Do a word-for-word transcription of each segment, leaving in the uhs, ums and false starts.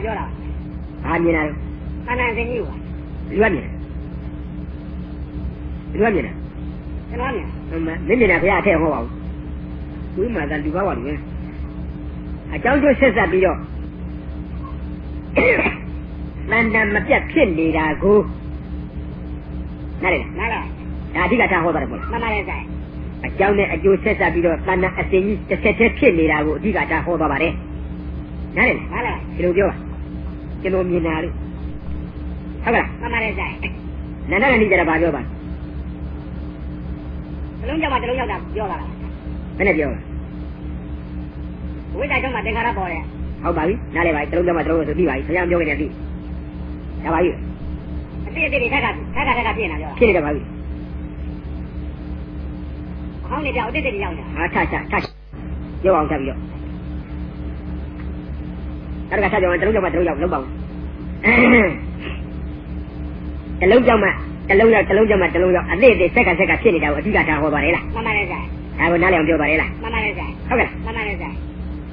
ပြောတာဟာမြင်လားတဏ္ဍာစင်ကြီးပါလူကမြင်လူကမြင်လားကျွန်တော်မြင်မင်းမြင်တာဘုရားအထက်ဟောပါဘူးသူမှသာလူပါပါလူပဲအကြောင်းကျိုးဆက်ဆက်ပြီးတော့တန်တန်မပြတ်ဖြစ်နေတာကိုနားလေနားလားဒါအဓိကထားဟောတာပေါ့မှန်ပါတယ်ဆိုင်အကြောင်းနဲ့အကျိုးဆက်ဆက်ပြီးတော့တန်တန်အစင်ကြီးတစ်ဆက်တည်းဖြစ်နေတာကိုအဓိကထားဟောသွားပါတယ်နားလေနားလားဒီလိုပြောပါကျွန်တော်မြင်တာလို့ဟုတ်ကဲ့မှန်ပါတယ်ဆိုင်နာနာနဲ့ကြတာဘာပြောပါတလုံးကြောက်မှတလုံးကြောက်တာပြောတာလားဘယ်နဲ့ပြောဝိဇ္ဇာကြောင့်မှသင်္ခါရပေါ်တယ်ဟုတ်ပါပြီနားလေပါတလုံးကြောက်မှတလုံးဆိုပြီးပါပြီဆရာပြောနေတယ်ပြီဒါပါပြီအတိအတိတွေထက်ကထက်ကထက်ကပြင်းနေတာပြောဖြစ်နေတယ်ပါပြီဟောင်းနေပြောက်အတိအတိရောက်နေတာဟာထချထပြောအောင်ထပြီးတော့အဲ့ဒါကဆက်ကြောင်တလုံးကြောက်မှတလုံးကြောက်လုံးပါဦးတလုံးကြောက်မှတလုံးရောက်တလုံးကြောက်မှတလုံးရောက်အသေးသေးဆက်ကဆက်ကဖြစ်နေတာကိုအဓိကထားဟောပါတယ်လားမှန်ပါတယ်ဆိုင်ဒါကိုနားလည်အောင်ပြောပါတယ်လားမှန်ပါတယ်ဆိုင်ဟုတ်ကဲ့မှန်ပါတယ်ဆိုင်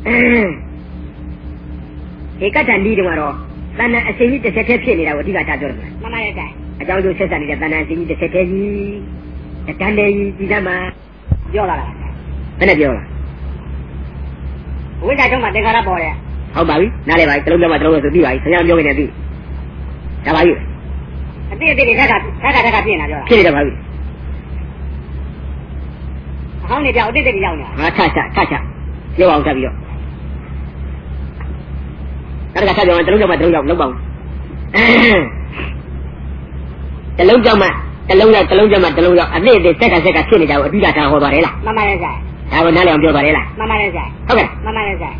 ဒီကတ္တန်ဒီတုန်းကတော့တဏ္ဍအရှင်ကြီးတစ်ဆက်တည်းဖြစ်နေတာကိုအဓိကထားပြောတယ်မှန်ပါတယ်ဆိုင်အကြောင်းကျိုးဆက်ဆက်နေတဲ့တဏ္ဍအရှင်ကြီးတစ်ဆက်တည်းကြီးတန်တယ်ကြီးဒီကမှာပြောလာတာဘယ်နဲ့ပြောလားဝိဇ္ဇာကြောင့်မှသင်္ခါရပေါ်တယ်ဟုတ်ပါပြီနားလည်ပါပြီတလုံးကြောက်မှတလုံးဆိုပြီးပါပြီဆရာပြောနေတယ်ပြီဒါပါပြီအတိအတိတွေထက်ကထက်ကထက်ကပြင်းနေတာပြောတာဖြစ်နေတယ်ပါပြီအဟောင်းနေပြောက်အတိအတိရောက်နေတာဟာထချထချပြောအောင်ထပ်ပြီးတော့အဲ့ဒါကဆက်ပြောရင်တလုံးကြောက်မှတလုံးကြောက်လုံးပါဦးတလုံးကြောက်မှတလုံးကြောက်တလုံးကြောက်မှတလုံးကြောက်အသေးအသေးဆက်ကဆက်ကဖြစ်နေတာကိုအဓိကထားဟောပါတယ်လားမှန်ပါတယ်ဆိုင်ဒါကိုနားလည်အောင်ပြောပါတယ်လားမှန်ပါတယ်ဆိုင်ဟုတ်ကဲ့မှန်ပါတယ်ဆိုင်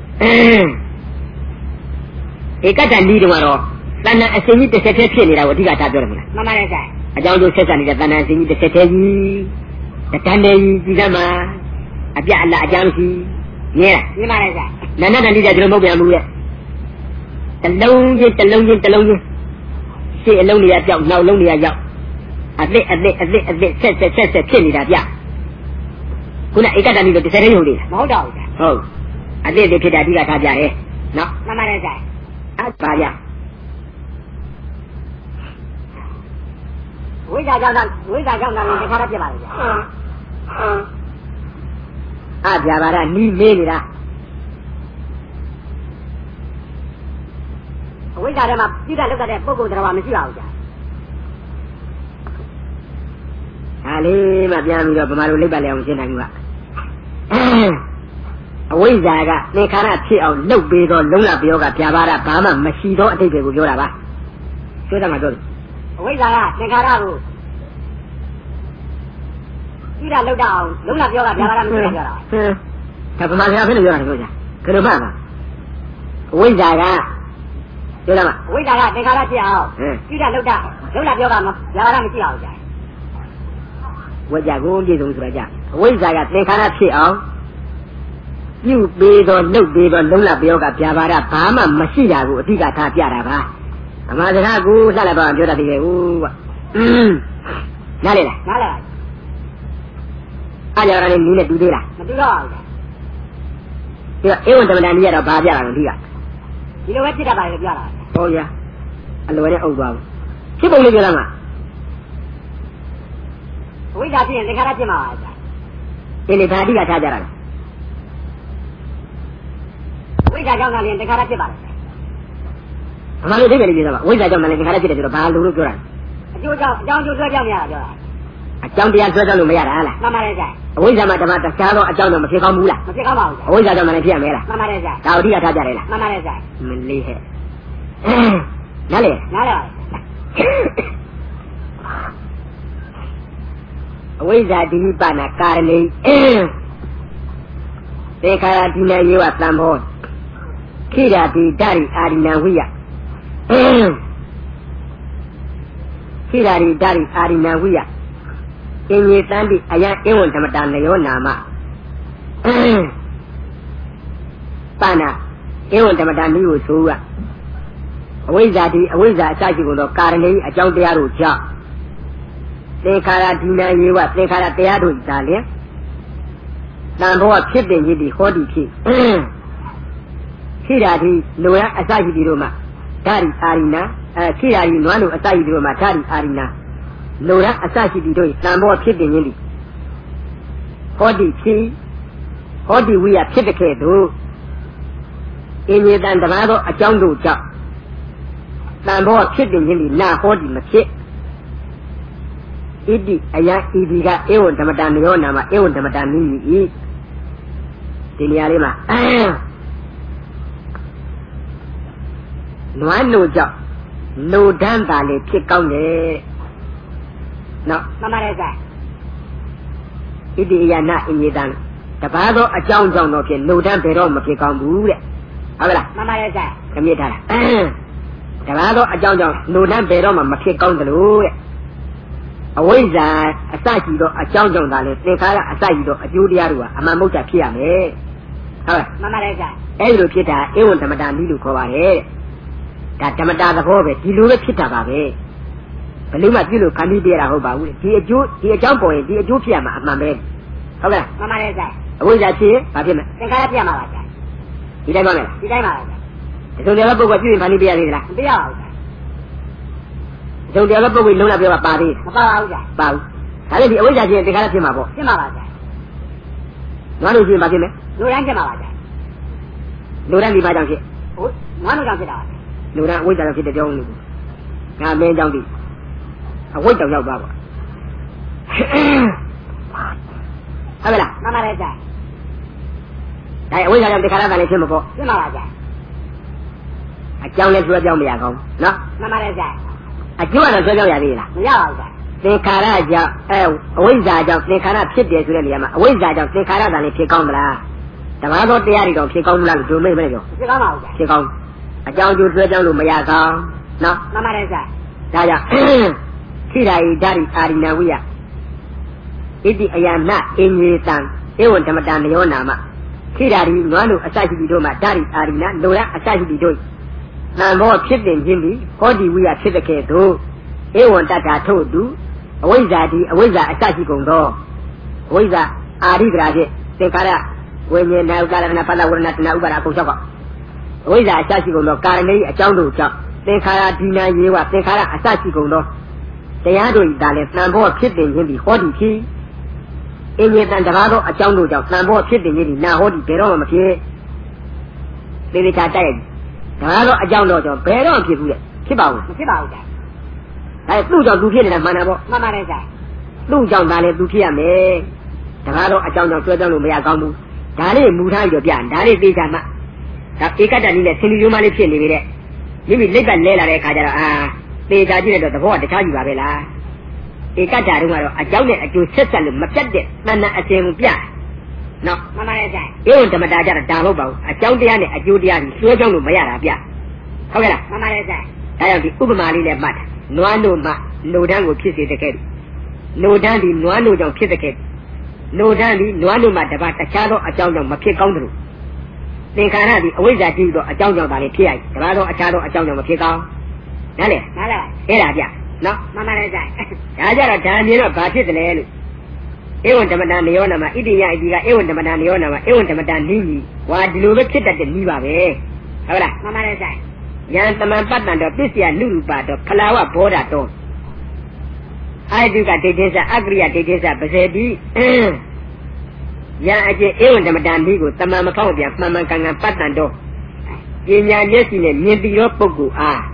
ဧကတ္တနီးတုန်းကတော့တဏ္ဍအရှင်ကြီးတစ်ဆက်တည်းဖြစ်နေတာကိုအဓိကထားပြောတယ်မလားမှန်ပါတယ်ဆိုင်အကြောင်းကျိုးဆက်ဆက်နေတဲ့တဏ္ဍအရှင်ကြီးတစ်ဆက်တည်းကြီးတန်တယ်ကြီးဒီကမှာအပြအလအကြောင်းရှိမြဲလားမြင်ပါတယ်ဆိုင်နာနာတန်တိကြကျွန်တော်မဟုတ်ပြန်ဘူးလေတလုံးချင်းတလုံးချင်းတလုံးချင်းရှေ့အလုံးတွေကပြောက်နောက်လုံးတွေကရောက်အသစ်အသစ်အသစ်အသစ်ဆက်ဆက်ဆက်ဆက်ဖြစ်နေတာပြခုနဧကတ္တနီးတော့တစ်ဆက်တည်းရုံလေးမဟုတ်တော့ဘူးဟုတ်အသစ်အသစ်ဖြစ်တာအဓိကထားပြတယ်နော်မှန်ပါတယ်ဆိုင်အဲ့ပါရဝိဇ္ဇာကြောင့်ဝိဇ္ဇာကြောင့်နာမည်သင်္ခါရဖြစ်ပါလေဗျာအပြာပါရနီးမေးနေတာဝိဇ္ဇာထဲမှာပြည့်တဲ့လောက်တဲ့ပုဂ္ဂိုလ်တော်ဘာမရှိပါဘူးဗျာဒါလေးမှပြန်ပြီးတော့ဗမာလိုလိပ်ပတ်လဲအောင်ရှင်းနိုင်ဘူးကအဝိဇ္ဇာကသင်္ခါရဖြစ်အောင်လှုပ်ပေးတော့လုံးလပြောကပြာပါရဘာမှမရှိတော့အတိတ်တွေကိုပြောတာပါပြောတယ်မှာပြောတယ်အဝိဇ္ဇာကသင်္ခါရကိုကြည့်တာလောက်တော့အောင်လုံးလပြောကပြာပါရမရှိတော့ပြောတာဟင်းဒါဗမာစကားဖြစ်လို့ပြောတာပြောကြခလိုမှတ်ပါအဝိဇ္ဇာကပြောလားမအဝိဇ္ဇာကသင်္ခါရဖြစ်အောင်ကြည့်တာလောက်တော့လုံးလပြောကပြာပါရမရှိအောင်ကြာဝိဇ္ဇာကိုပြည့်စုံဆိုတာကြအဝိဇ္ဇာကသင်္ခါရဖြစ်အောင်ပြုပေးတော့လှုပ်ပေးတော့လုံးလပြောကပြာပါရဘာမှမရှိတာကိုအဓိကထားပြတာပါဗမာစကားကိုလှလိုက်ပါပြောတတ်တယ်ဦးကအင်းနားလေလားနားလေပါအားကြရတဲ့နည်းနဲ့တူသေးလားမတူတော့ဘူးဒီကဧဝံတမတန်ကြီးကတော့ဘာပြတာလဲဒီကဒီလိုပဲဖြစ်တတ်ပါလေပြတာဟောရအလွယ်နဲ့အုပ်သွားဘူးဖြစ်ပုံလေးပြောလားမဝိဇ္ဇာဖြစ်ရင်သင်္ခါရဖြစ်မှာပါဗျာဒီလေဒါအဓိကထားကြတာဝိဇ္ဇာကြောင့်လည်းသင်္ခါရဖြစ်ပါလေအမှန်လို့သိတယ်လေပြောတာဝိဇ္ဇာကြောင့်လည်းသင်္ခါရဖြစ်တယ်ဆိုတော့ဘာလို့လို့ပြောတာအကျိုးကြောင့်အကြောင်းကျိုးဆွဲကြောင့်မရတာပြောတာအကြောင်းတရားဆွဲကြောင့်လို့မရတာလားမှန်ပါတယ်ဗျာအဝိဇ္ဇာမှာဓမ္မတခြားသောအကြောင်းတော့မဖြစ်ကောင်းဘူးလားမဖြစ်ကောင်းပါဘူးအဝိဇ္ဇာကြောင့်လည်းဖြစ်ရမယ်လားမှန်ပါတယ်ဗျာဒါအဓိကထားကြတယ်လားမှန်ပါတယ်ဗျာမလေးဟဲ့နားလေနားလေအဝိဇ္ဇာတိပနာကာရဏိသေခါရဒီနယေဝသံဘောခိရာတိဓာရိအာရိဏဝိယခိရာတိဓာရိအာရိဏဝိယအင်းကြီးတန်တိအယံအဝံဓမ္မတာနယောနာမပနာအဝံဓမ္မတာနိကိုဆိုကအဝိဇ္ဇာတိအဝိဇ္ဇာအစရှိကုန်သောကာရဏိအကြောင်းတရားတို့ကြောင့်သေခါရဒီနယေဝသေခါရတရားတို့သာလျှင်တန်ဘောဖြစ်ပင်ကြီးဒီဟောဒီဖြစ် Kiradi, Noya Asagi Roma, Dari Arina, Kiradi, Nuano Asagi Roma, Dari Arina, Nora Asagi Doi, Nambo Pidini. Hodi Chi, Hodi we are Pidikedo. In the Dandamado, a jungle job. Nambo Pidini, now Hodi Machi. Idi, a young Idiga, Ewan Tamadaniona, Ewan Tamadani. Diniarima. No, no job. No damn valley, kick on it. No, Mamma Reza. Idi not in the done. The father, a John John, okay, no damn Perom, kick on Boo. However, Mamma Reza. come here. The father, a John John, no damn Perom, kick on the loo. A ways a Sakido, a John John Valley, a Sakido, a Judiarua, a Mamuta Piame. Mamma Reza. Every Pita, Ewan Madame Lilu Cova. That Tamada the Hobbit, you lose a pita baby. Palima, you look, can you be a hoba? Dear Jew, dear John Boy, dear Jupia, my man. However, Mamma Reza. Who is that here? Papima. The Carapia. He don't know. He don't So the other book was you in Panibia. Be out. So the other book will know about Bobby. About Bow. I think he always has the Carapima book. Simavaza. What is in Papima? No Yangamavaza. No, then be by donkey. One of them. No, that wait until the only. Now, man down the. I wait till your baba. However, Mamma Reza. I wait until the caravan is simple. Simavaza. I can't let you a young man. No, Mamma Reza. I do want to tell you that. Yaza. The Karaja, a wizard of the Kara Pit, a wizard of the Karavan is Picomra. The Mago de Arigo, Picomla to me. Simavaza. Picom. A young you to the Mayaga. No, Mamma Reza. Daya. Kirai Dari Arina Wia. Idi Ayana in your son, Ewan Tamadan Leonama. Kirari, Manu, Asaki Doma, Dari Arina, Dora, Asaki Doi. Now more chipping Jimmy, Hodi we are Chipake do. Ewan Tata told do. A wizard, a wizard, Asaki Gondo. Wizard, Arigrade, Tenkara, when you now got an apala were not now, but I could talk. Wizard, Asaki Gondo, Karani, a Jondo chop. Tenkara, Dina, you are Tenkara, Asaki Gondo. They are doing that, number chipping Jimmy, Hodi key. In the Dandavado, a Jondo job, number chipping Jimmy, now Hodi Perom here. They got dead. Now a Jondo job, Perom people. Keep out. Keep out. I flew down to get a manabo. Mamma Reza. Flew down Valley to Kia me. Tavado, a Jondo, Jordan, Meagamu. Dali, Muta, Yobian, Dali, Vigama. That Icadani, the Sinu Malipin, you will live and Lela Cadara. They got it at the water, the Tajivavella. Icadaru, a Jonet, a Jew sister, Macade, Nana, a Jemupia. No, Mamma Reza. you want to Madara Dalobo, a Jondian, a Judian, Sujan, Mayara. However, Mamma Reza. I am the Ubamali that matter. No one no ma, no dan will kiss the kid. No dandy, no one no don't kiss the kid. No dandy, no one no matter about a shadow, a John of Maki Condru. They can't be always that you a John of Valley P I, the Rado, a shadow, a John of Maki Condru. Nale, Nala. Era, no, Mamma Reza. I got a time, you know, but it's an end. Ewan the Madame Leonama, Idia, Ewan the Madame Leonama, Ewan the Madame Lily, why do you look at the Niva? However, Mamma Reza. Yan the man Batman of this year, Lulu Bat of Palawa Bodato. I do got it is a agri at it is a Bazebi. Yan I Ewan the Madame Ligo, the Mamma Claudia, Mamma Kanga Patando. In Yan Yesine, maybe your Pogu ah.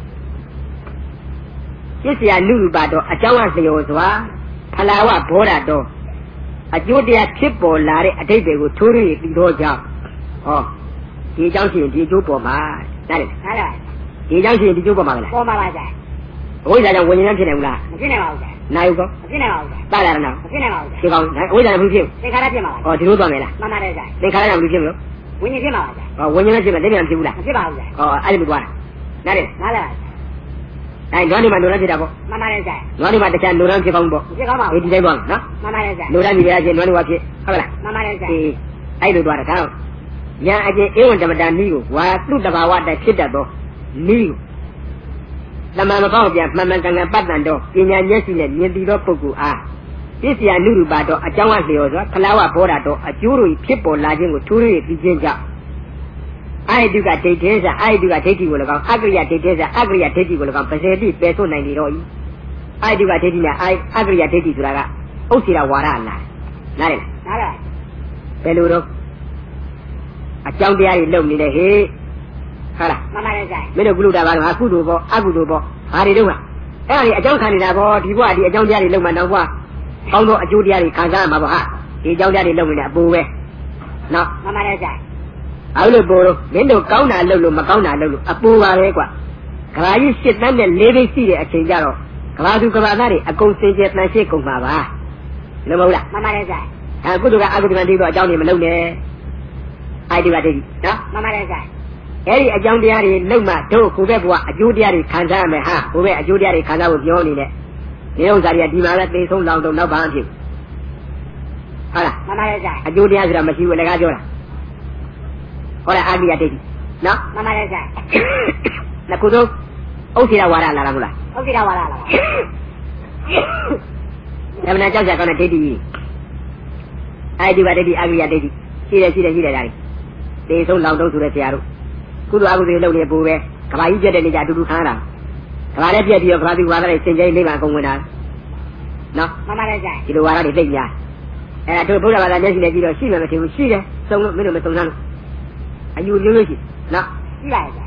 This year, Lulu Bato, a Jawas the Ozwa, Palawa Bodato. A Judia Chipo Lari, a day go to the Doja. Oh, he don't see the Jupo. That is, he doesn't see the Jubamala. Oh, Malaga. We don't win in Geneva. Now you go. Balarna. You go, we don't review. They got a Or the Rubamela. Mamma Reza. They can't review. When you give out. Or when you're not even Jula. Give out. Or I would want. That is, Nala. I don't even know that. Mamma Reza. Not even the can do not give on book. You come out. It is a one, no? Mamma Reza. No, that is a one watch it. Mamma Reza. I do want to count. Ya aje ewan da madan niyo wa lu da ba wa daဖြစ်တတ်တော့niyoသမန်မပေါ့ပြန်မှန်မှန်ကန်ကန်ပတ်တန်တော့ပညာမျက်စိနဲ့မြင်ပြီးတော့ပုဂ္ဂိုလ်အားပစ္စယနုရူပတော့အကြောင်းအလျော်ဆိုခလာဝဘောဓာတော့အကျိုးတို့ဖြစ်ပေါ်လာခြင်းကိုထူးရည်ပြီးခြင်းကြောင့်အာယတုကဒိဋ္ဌိစာအာယတုကဒိဋ္ဌိကို၎င်းအကရိယဒိဋ္ဌိစာအကရိယဒိဋ္ဌိကို၎င်းပဇေတိပယ်စွနိုင်နေတော့ဤအာယတုကဒိဋ္ဌိနဲ့အကရိယဒိဋ္ဌိဆိုတာကဥစ္စေရဝါဒလားနားလေလားနားလေဘယ်လိုတော့အကြောင်းတရားတွေလုံနေတယ်ဟေ့ဟုတ်လားမှန်ပါတယ်ဆရာမင်းတို့ကုလတာဘာလို့အကုသိုလ်ပေါ့အကုသိုလ်ပေါ့ဘာတွေတော့ကအဲ့ဒါကြီးအကြောင်းခံနေတာပေါ့ဒီဘဝဒီအကြောင်းတရားတွေလုံမှတော့ဘဝကောင်းသောအကျိုးတရားတွေခံစားရမှာပေါ့ဟာဒီအကြောင်းတရားတွေလုံနေတဲ့အပူပဲနော်မှန်ပါတယ်ဆရာအဲ့လိုပို့လို့မင်းတို့ကောင်းတာလုပ်လို့မကောင်းတာလုပ်လို့အပူပါပဲကွာကဘာကြီးရှစ်တန်းနဲ့လေးသိရှိတဲ့အချိန်ကြတော့ကဘာသူကဘာသားတွေအကုန်စင်ကြယ်တန်ရှင်းကုန်ပါပါလို့မဟုတ်လားမှန်ပါတယ်ဆရာအဲကုသိုလ်ကအကုသိုလ်ကတိတော့အကြောင်းတွေမလုပ်နဲ့အာယတုကတိနော်မှန်ပါတယ်ဆရာအဲ့ဒီအကြောင်းတရားတွေလုံမှတို့ကိုယ်ပဲဘဝအကျိုးတရားတွေခံစားရမယ်ဟာကိုယ်ပဲအကျိုးတရားတွေခံစားဖို့ပြောနေတယ်ဒီဥစ္စာတွေကဒီမှာလည်းသိဆုံးလောင်တော့နောက်ဘာမှဖြစ်ဟုတ်လားမှန်ပါတယ်ဆရာအကျိုးတရားဆိုတာမရှိဘူးလည်းကားပြောတာဟုတ်လားအာဂိယဒိဋ္ဌိနော်မှန်ပါတယ်ဆရာနှစ်ခုသုံးဥစ္စေရဝါဒလာလားမလားဥစ္စေရဝါဒလာပါဓမ္မနာကြောက်ကြကောင်းတဲ့ဒိဋ္ဌိအာယတုကဒိဋ္ဌိအာဂိယဒိဋ္ဌိရှိတယ်ရှိတယ်ရှိတယ်ဒါတွေသိဆုံးလောင်တော့ဆိုတဲ့ဆရာတို့ကုသိုလ်အကုသိုလ်လုပ်နေပို့ပဲကဘာကြီးပြတ်တဲ့နေကြအတူတူခံရတာကဘာလည်းပြတ်ပြီးတော့ကဘာသူဝါဒတွေစင်ကြိမ်လေးပါအကုန်ဝင်တာနော်မှန်ပါတယ်ဆရာဒီလိုဝါဒတွေသိညာအဲ့ဒါတို့ဘုရားဘာသာမျက်စိနဲ့ကြည့်တော့ရှိမှမထင်ဘူးရှိတယ်စုံလို့မင်းတို့မစုံစမ်းလို့အယူမျိုးမျိုးရှိနော်ရှိပါရဲ့ဆရာ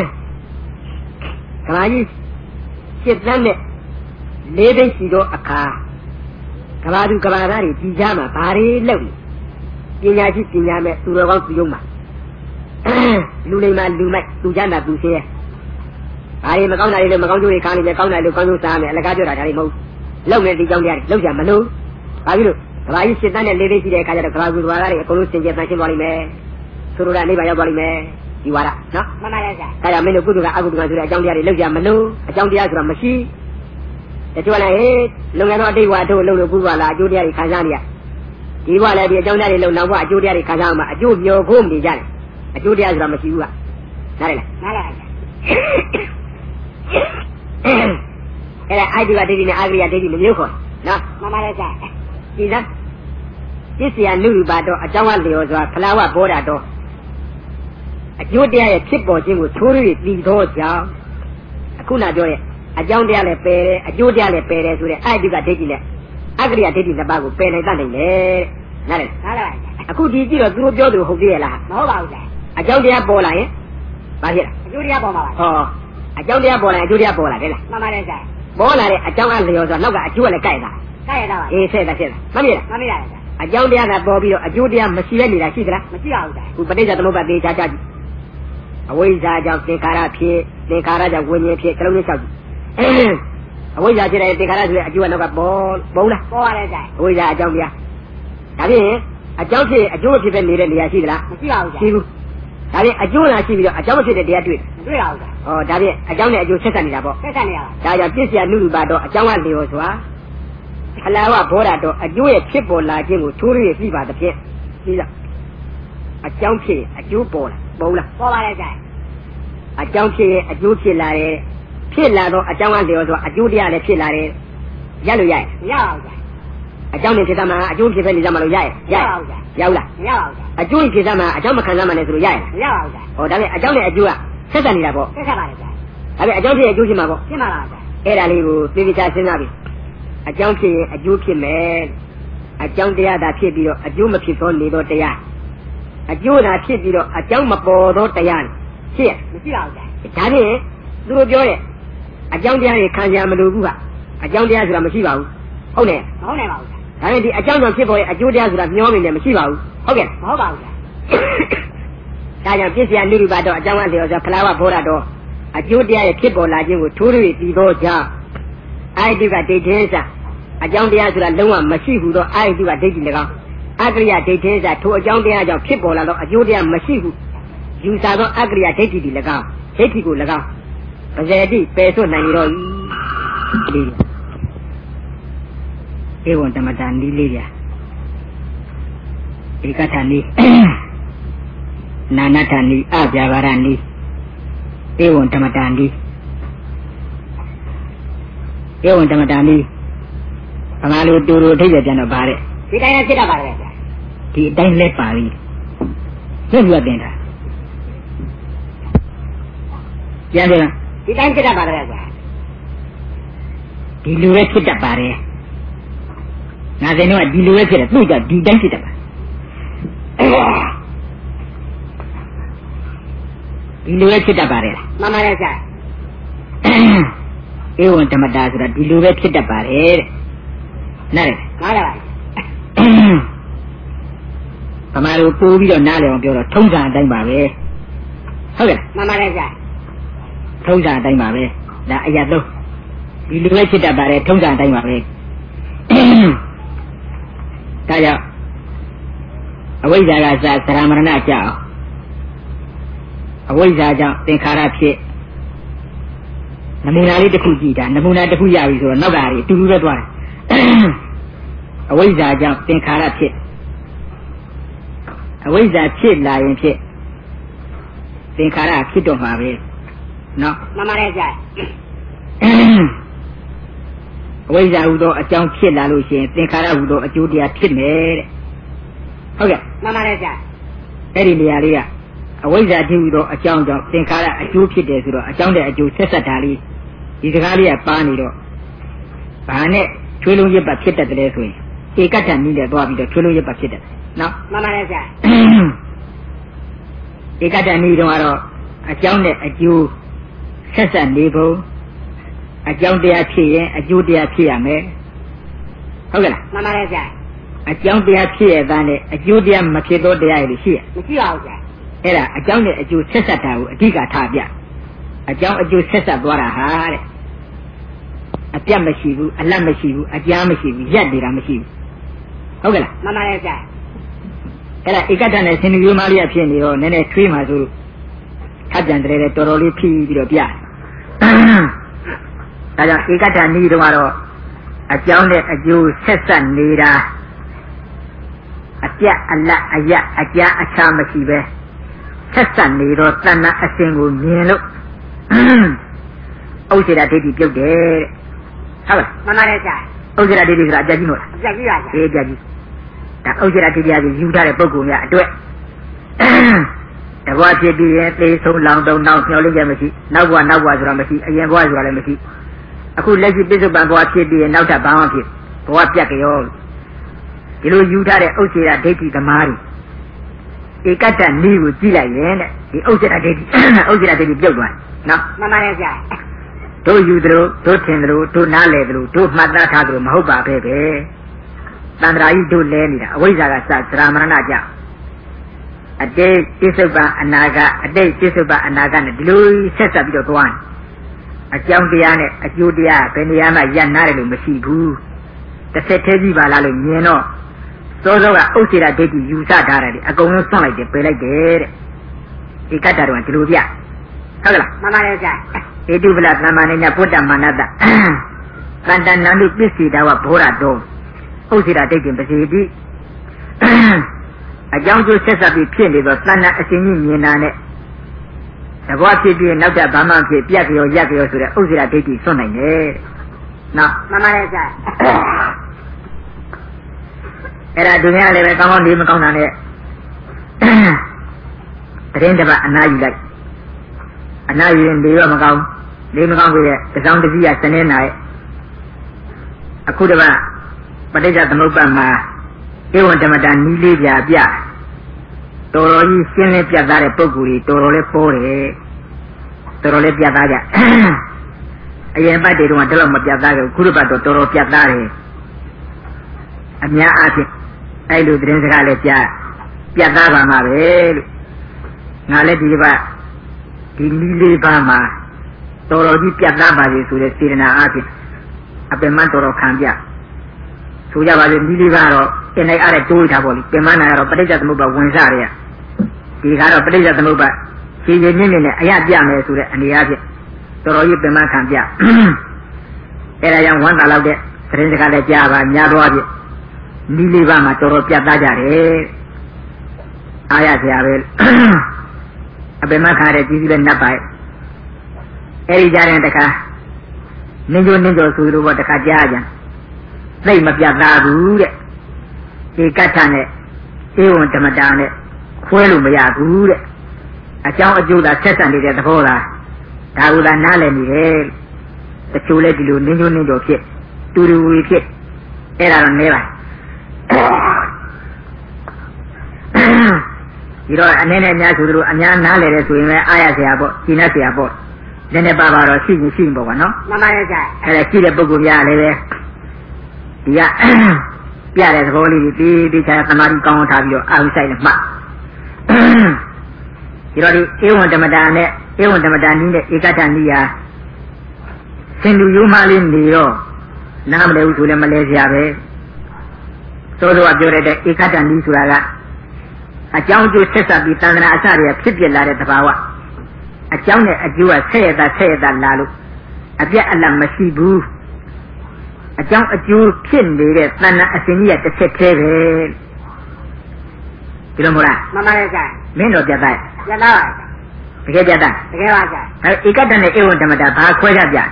ကဘာကြီးရှစ်တန်းနဲ့လေးသိရှိတော့အခါကဘာသူကဘာသားတွေကြည်ကြမှာဘာတွေလုပ်ပညာရှိပညာမဲ့သူတော်ကောင်းသူယုံမှာလူလိမ္မာလူမိုက်သူချမ်းသာသူဆင်းရဲဘာတွေမကောင်းတာတွေလည်းမကောင်းကျိုးတွေခါနေတယ်ကောင်းတာလို့ကောင်းကျိုးစားမယ်အလကားပြောတာဒါတွေမဟုတ်လုံနေဒီကြောင်းတရားတွေလုံကြမလို့ဘာဖြစ်လို့ကဘာကြီးရှစ်တန်းနဲ့လေးသိရှိတဲ့အခါကျတော့ကဘာကူတော်သားတွေအကုန်လုံးစင်ကြယ်ဆန်းရှင်းသွားလိမ့်မယ်သူတို့ကနေပါရောက်သွားလိမ့်မယ်ဒီဝါဒနော်မှန်ပါရဲ့ဆရာဒါကြောင့်မင်းတို့ကုသိုလ်ကအကုသိုလ်ကဆိုတဲ့အကြောင်းတရားတွေလုံကြမလို့အကြောင်းတရားဆိုတာမရှိတချို့လည်းဟေးလုံငယ်တော့အတိတ်ဝါတို့လုံလို့ကုသိုလ်လာအကျိုးတရားတွေခံစားနေရဒီဘဝလည်းဒီအကြောင်းတရားတွေလုံနောက်ဘဝအကျိုးတရားတွေခံစားအောင်မှာအကျိုးမျှော်ဖို့နေကြတယ်အကျိုးတရားဆိုတာမရှိဘူးကနားလည်လားနားလည်ပါအဲ့ဒါအာယတုကဒိဋ္ဌိနဲ့အာဂရိယဒိဋ္ဌိမျိုးခေါ်နော်မှန်ပါလေဆရာဒီလားပစ္စယနုရူပါတော့အကြောင်းအလျော်စွာဖလာဝဘောဓာတော့အကျိုးတရားရဲ့ဖြစ်ပေါ်ခြင်းကိုသိုးရည်တည်သောကြောင့်အခုနပြောရဲ့အကြောင်းတရားလည်းပယ်တယ်အကျိုးတရားလည်းပယ်တယ်ဆိုတဲ့အာယတုကဒိဋ္ဌိနဲ့အာဂရိယဒိဋ္ဌိနှစ်ပါးကိုပယ်နိုင်တတ်နိုင်တယ်နားလည်နားလည်အခုဒီကြည့်တော့သူတို့ပြောသူဟုတ်သေးရဲ့လားမဟုတ်ပါဘူးဆရာအကြောင်းတရားပေါ်လာရင်ဘာဖြစ်လဲအကျိုးတရားပေါ်မှာပါဟောအကြောင်းတရားပေါ်လာရင်အကျိုးတရားပေါ်လာတယ်လားမှန်ပါတယ်ဆရာပေါ်လာတဲ့အကြောင်းအလျော်ဆိုတော့နောက်ကအကျိုးကလည်းကြိုက်တာကြိုက်ရတာပါအေးဆက်တာဆက်တာမှန်ပြီလားမှန်ပြီလားဆရာအကြောင်းတရားကပေါ်ပြီးတော့အကျိုးတရားမရှိရနေတာရှိသလားမရှိပါဘူးဆရာခုပဋိစ္စသမုပ္ပါဒ်သေးချာချာကြည့်အဝိဇ္ဇာကြောင့်သင်္ခါရဖြစ်သင်္ခါရကြောင့်ဝိညာဉ်ဖြစ်ကလုံးလေးလျှောက်ကြည့်အဝိဇ္ဇာဖြစ်တဲ့သင်္ခါရဆိုတဲ့အကျိုးကနောက်ကပေါ်ပေါ်လားပေါ်ပါတယ်ဆရာအဝိဇ္ဇာအကြောင်းတရားဒါဖြင့်အကြောင်းဖြစ်အကျိုးဖြစ်တဲ့နေတဲ့နေရာရှိသလားမရှိပါဘူးဆရာရှိဘူးဒါဖြင့်အကျိုးလာရှိပြီးတော့အကြောင်းဖြစ်တဲ့တရားတွေ့မတွေ့ပါဘူးဆရာဟောဒါဖြင့်အကြောင်းနဲ့အကျိုးဆက်ဆက်နေတာပေါ့ဆက်ဆက်နေတာဒါကြောင့်ပြည့်စရာနုရူပါတော့အကြောင်းကလျော်စွာအလာဝဘောဓာတော့အကျိုးရဲ့ဖြစ်ပေါ်လာခြင်းကိုထိုးရည်ပြီးပါတဲ့ဖြင့်ပြီးတော့အကြောင်းဖြစ်အကျိုးပေါ်လာပေါ်လားပေါ်ပါရဲ့ဆရာအကြောင်းဖြစ်ရဲ့အကျိုးဖြစ်လာတယ်ဖြစ်လာတော့အကြောင်းကလျော်စွာအကျိုးတရားလည်းဖြစ်လာတယ်ရလို့ရရဲ့မရပါဘူးဆရာအကြောင်းနဲ့ဖြစ်သားမှာအကျိုးဖြစ်ပဲနေကြမှာလို့ရရဲ့ရပါဘူးဆရာရောက်လားမရပါဘူးဆရာအကျိုးဖြစ်သားမှာအကြောင်းမခံစားမှလည်းဆိုလို့ရရဲ့မရပါဘူးဆရာဟောဒါနဲ့အကြောင်းနဲ့အကျိုးကဆက်ဆက်နေတာပေါ့ဆက်ဆက်ပါလေဆရာဒါပေမဲ့အကြောင်းဖြစ်အကျိုးဖြစ်မှာပေါ့ဖြစ်မှာလားဆရာအဲ့ဒါလေးကိုသိသိချာစဉ်းစားပြီးအကြောင်းဖြစ်ရင်အကျိုးဖြစ်မယ်အကြောင်းတရားသာဖြစ်ပြီးတော့အကျိုးမဖြစ်သောနေသောတရားအကျိုးသာဖြစ်ပြီးတော့အကြောင်းမပေါ်သောတရားဖြစ်ရမရှိပါဘူးဆရာဒါဖြင့်သူတို့ပြောရဲ့အကြောင်းတရားတွေခံရမလို့ဘူးကအကြောင်းတရားဆိုတာမရှိပါဘူးဟုတ်တယ်မဟုတ်နိုင်ပါဘူးဒါနဲ့ဒီအကြောင်းကြောင့်ဖြစ်ပေါ်ရဲ့အကျိုးတရားဆိုတာမျောနေတယ်မရှိပါဘူးဟုတ်ကဲ့မဟုတ်ပါဘူးဒါကြောင့်ပြည့်စရာနုရူပါတော့အကြောင်းအလျော်ဆိုဖလာဝဘောဓာတော့အကျိုးတရားရဲ့ဖြစ်ပေါ်လာခြင်းကိုထိုးရည်တည်သောကြောင့်အာယတုကဒိဋ္ဌိစာအကြောင်းတရားဆိုတာလုံးဝမရှိဘူးတော့အာယတုကဒိဋ္ဌိ၎င်းအကရိယဒိဋ္ဌိစာထိုအကြောင်းတရားကြောင့်ဖြစ်ပေါ်လာတော့အကျိုးတရားမရှိဘူးယူဆသောအကရိယဒိဋ္ဌိဒီ၎င်းဒိဋ္ဌိကို၎င်းပဇေတိပယ်စွတ်နိုင်ရောဒီဧဝံဓမ္မတာနီးလေးပြဧကထာနီးနာနထာနီးအပြာပါရနီးဧဝံဓမ္မတာနီးဧဝံဓမ္မတာနီးဘာမှလို့တူတူထိတ်ရပြန်တော့ပါတဲ့ဒီတိုင်းလည်းဖြစ်တတ်ပါလေဗျာဒီအတိုင်းလဲပါပြီညှို့ပြတင်တာပြန်ပြန်ဒီတိုင်းဖြစ်တတ်ပါတယ်ကွာဒီလိုပဲဖြစ်တတ်ပါတယ်ငါစိန်တော့ဒီလိုပဲဖြစ်တယ်သူ့ကြောင့်ဒီတိုင်းဖြစ်တတ်ပါဒီလိုပဲဖြစ်တတ်ပါတယ်မှန်ပါတယ်ဆရာဧဝံဓမ္မတာဆိုတာဒီလိုပဲဖြစ်တတ်ပါတယ်တဲ့နားလေနားလေပါဗမာလိုပို့ပြီးတော့နားလေအောင်ပြောတော့ထုံးစံအတိုင်းပါပဲဟုတ်ကဲ့မှန်ပါတယ်ဆရာထုံးစံအတိုင်းပါပဲဒါအရာသုံးဒီလိုပဲဖြစ်တတ်ပါတယ်ထုံးစံအတိုင်းပါပဲဒါကြောင့်အဝိဇ္ဇာကသာသရမရဏကြောက်အဝိဇ္ဇာကြောင့်သင်္ခါရဖြစ်နမူနာလေးတစ်ခုကြည့်တာနမူနာတစ်ခုရပြီဆိုတော့နောက်ကတွေအတူတူပဲသွားတယ်အဝိဇ္ဇာကြောင့်သင်္ခါရဖြစ်အဝိဇ္ဇာဖြစ်လာရင်ဖြစ်သင်္ခါရဖြစ်တော့မှာပဲနော်မှန်ပါတယ်ဆရာအဝိဇ္ဇာဟူသောအကြောင်းဖြစ်လာလို့ရှိရင်သင်္ခါရဟူသောအကျိုးတရားဖြစ်မယ်တဲ့ဟုတ်ကဲ့မှန်ပါတယ်ဆရာအဲ့ဒီနေရာလေးကအဝိဇ္ဇာတည်းဟူသောအကြောင်းကြောင့်သင်္ခါရအကျိုးဖြစ်တယ်ဆိုတော့အကြောင်းတဲ့အကျိုးဆက်ဆက်တာလေးဒီစကားလေးကပါနေတော့ဘာနဲ့ချွေးလုံးရစ်ပတ်ဖြစ်တတ်တယ်ဆိုရင်ဧကတ္တနည်းနဲ့သွားပြီးတော့ချွေးလုံးရစ်ပတ်ဖြစ်တတ်တယ်နော်မှန်ပါတယ်ဆရာဧကတ္တနည်းတော့ကတော့အကြောင်းနဲ့အကျိုးဆက်ဆက်နေဖို့အကြောင်းတရားဖြစ်ရင်အကျိုးတရားဖြစ်ရမယ်ဟုတ်ကဲ့လားမှန်ပါတယ်ဆရာအကြောင်းတရားဖြစ်ရတဲ့နဲ့အကျိုးတရားမဖြစ်တော့တရားရည်ရှိရမရှိပါဘူးဆရာအဲ့ဒါအကြောင်းနဲ့အကျိုးဆက်ဆက်တာကိုအဓိကထားပြအကြောင်းအကျိုးဆက်ဆက်သွားတာဟာတဲ့အပြတ်မရှိဘူးအလတ်မရှိဘူးအကြားမရှိဘူးရက်နေတာမရှိဘူးဟုတ်ကဲ့လားမှန်ပါတယ်ဆရာအဲ့ဒါဧကတ္တနဲ့ဆင်ញမျိုးမလေးဖြစ်နေတော့နည်းနည်းထွေးမှဆိုထပ်ပြန်တယ်တော်တော်လေးဖြီးပြီးတော့ပြဒါကြောင့်ဧကတ္တနည်းတော့ကတော့အကြောင်းနဲ့အကျိုးဆက်ဆက်နေတာအပြတ်အလတ်အရက်အကြားအချာမရှိပဲဆက်ဆက်နေတော့တဏ္ဍအစဉ်ကိုမြင်လို့ဥစ္စေတဒိဋ္ဌိပြုတ်တယ်တဲ့ဟုတ်လားမှန်ပါတယ်ဆရာဥစ္စေတဒိဋ္ဌိဆိုတာအပြတ်ကြီးမဟုတ်လားအပြတ်ကြီးပါဆရာအေးအပြတ်ကြီးဒါဥစ္စေတဒိဋ္ဌိကယူထားတဲ့ပုဂ္ဂိုလ်များအတွက်တဘွားဖြစ်ပြီးရင်သေဆုံးလောင်တုံနောက်မျောလင်းချက်မရှိနောက်ဘွားနောက်ဘွားဆိုတာမရှိအရင်ဘွားဆိုတာလည်းမရှိအခုလက်ရှိပြစ္ဆုတ်ပံဘွားဖြစ်ပြီးရင်နောက်ထပ်ဘာမှဖြစ်ဘွားပြတ်ကြောဒီလိုယူထားတဲ့ဥစ္စေတဒိဋ္ဌိသမားတွေဧကတ္တနည်းကိုကြည့်လိုက်ရင်တဲ့ဒီဥစ္စေတဒိဋ္ဌိဥစ္စေတဒိဋ္ဌိပြုတ်သွားတယ်နော်မှန်ပါတယ်ဆရာတို့ယူသလိုတို့ထင်သလိုတို့နားလည်သလိုတို့မှတ်သားထားသလိုမဟုတ်ပါပဲပဲတန္တရာကြီးတို့လဲနေတာအဝိဇ္ဇာကစသရမရဏကြောင့်အတိတ်ပြစ္ဆုတ်ပံအနာကအတိတ်ပြစ္ဆုတ်ပံအနာကနဲ့ဒီလိုဆက်ဆက်ပြီးတော့သွားတယ်အကြောင်းတရားနဲ့အကျိုးတရားဘယ်နေရာမှရပ်နားတယ်လို့မရှိဘူးတစ်ဆက်သေးကြီးပါလားလို့မြင်တော့စောစောကဥစ္စေတဒိဋ္ဌိယူဆထားတယ်အကုန်လုံးစွန့်လိုက်တယ်ပယ်လိုက်တယ်တဲ့ဧကတ္တတော်ကဒီလိုပြဟုတ်ကဲ့လားမှန်ပါတယ်ဆရာဧတုပလသမ္မာနိညာပုတ္တမာနတသန္တနန္တုပစ္စေတဝဘောရတောဥစ္စေတဒိဋ္ဌိပစေတိအကြောင်းကျိုးဆက်ဆက်ပြီးဖြစ်နေတော့သဏ္ဍာန်အစဉ်ကြီးမြင်တာနဲ့တဘောဖြစ်ပြီးနောက်တဲ့ဘာမှဖြစ်ပြက်ကြောရက်ကြောဆိုတဲ့ဥစ္စေတဒိဋ္ဌိစွန့်နိုင်တယ်နော်မှန်ပါတယ်ဆရာအဲ့ဒါဒုညလည်းပဲကောင်းကောင်းနေမကောင်းတာနဲ့တရင်တစ်ပတ်အနားယူလိုက်အနားယူရင်လေရောမကောင်းလေမကောင်းပြီတဲ့တစောင်းတစည်းကစနေနာရဲ့အခုတစ်ပတ်ပဋိစ္စသမုပ္ပါမှာဧဝံဓမ္မတာနီးလေးပြပြတော်တော်ကြီးရှင်းလင်းပြသတဲ့ပုဂ္ဂိုလ်ကြီးတော်တော်လေးပေါ်တယ်တော်တော်လေးပြသကြအရင်ပတ်တွေတော့တလောက်မပြသခဲ့ခုတစ်ပတ်တော့တော်တော်ပြသတယ်အများအားဖြင့်အဲ့လိုသတင်းစကားလည်းကြားပြသပါမှာပဲလို့ငါလည်းဒီတစ်ပတ်ဒီနီးလေးပါမှာတော်တော်ကြီးပြသပါလေဆိုတဲ့စေတနာအားဖြင့်အပင်မတော်တော်ခံပြဆိုကြပါလေနီးလေးကတော့အင်းလိုက်အားနဲ့တိုးထားပါလိပင်မနာကတော့ပဋိစ္စသမုပ္ပါဝင်စားရဒီကတော့ပဋိစ္စသမုပ္ပါခြေခြေမြင့်မြင့်နဲ့အရပြမယ်ဆိုတဲ့အနေအားဖြင့်တော်တော်ကြီးပင်မခံပြအဲ့ဒါကြောင့်ဝမ်းသာလောက်တဲ့သတင်းစကားလည်းကြားပါများသွားပြီနီးလေးပါမှာတော်တော်ပြသကြတယ်အားရစရာပဲအပင်မခါတဲ့ကြီးကြီးလည်းနှပ်ပါရဲ့အဲ့ဒီကြားရင်တခါနင်းကြိုနင်းကြိုဆိုလို့ပေါ့တခါကြားကြသိမပြသဘူးတဲ့ဧကတ္ထနဲ့ဧဝံဓမ္မတာနဲ့ခွဲလို့မရဘူးတဲ့အကြောင်းအကျိုးသာဆက်ဆံနေတဲ့သဘောလားဒါကနားလည်နေတယ်တချို့လည်းဒီလိုနင်းချိုးနင်းကြော်ဖြစ်တူတူဝီဖြစ်အဲ့ဒါတော့နဲပါဒီတော့အနေနဲ့အများဆိုသလိုအများနားလည်တယ်ဆိုရင်လည်းအားရစရာပေါ့ရှင်းနေစရာပေါ့နည်းနည်းပါပါတော့ရှိရင်ရှိရင်ပေါ့ကွာနော်မှန်ပါရဲ့ကြာအဲ့ဒါရှိတဲ့ပုဂ္ဂိုလ်များလည်းပဲဒီကပြတဲ့သဘောလေးတွေပြီးပြီးချာသမာဓိကောင်းအောင်ထားပြီးတော့အာရုံစိုက်နဲ့မှတ်ဒီတော့ဒီဧဝံဓမ္မတာနဲ့ဧဝံဓမ္မတာနည်းနဲ့ဧကတ္တနည်းဟာစင်လူရိုးမလေးနေတော့နားမလဲဘူးဆိုလည်းမလဲစရာပဲသို့သောပြောရတဲ့ဧကတ္တနည်းဆိုတာကအကြောင်းကျိုးဆက်ဆက်ပြီးတဏှာအစတွေဖြစ်ပြလာတဲ့သဘာဝအကြောင်းနဲ့အကျိုးကဆက်ရတာဆက်ရတာလာလို့အပြတ်အလတ်မရှိဘူးအကြောင်းအကျိုးဖြစ်နေတဲ့တဏှာအစဉ်ကြီးကတစ်ချက်သေးပဲဒီလိုမဟုတ်လားမှန်ပါရဲ့ကြာမင်းတို့ပြတ်သားပြတ်သားပါတကယ်ပြတ်သားတကယ်ပါကြာအဲဧကတ္တနဲ့ဧဝံဓမ္မတာဘာခွဲခြားပြတာ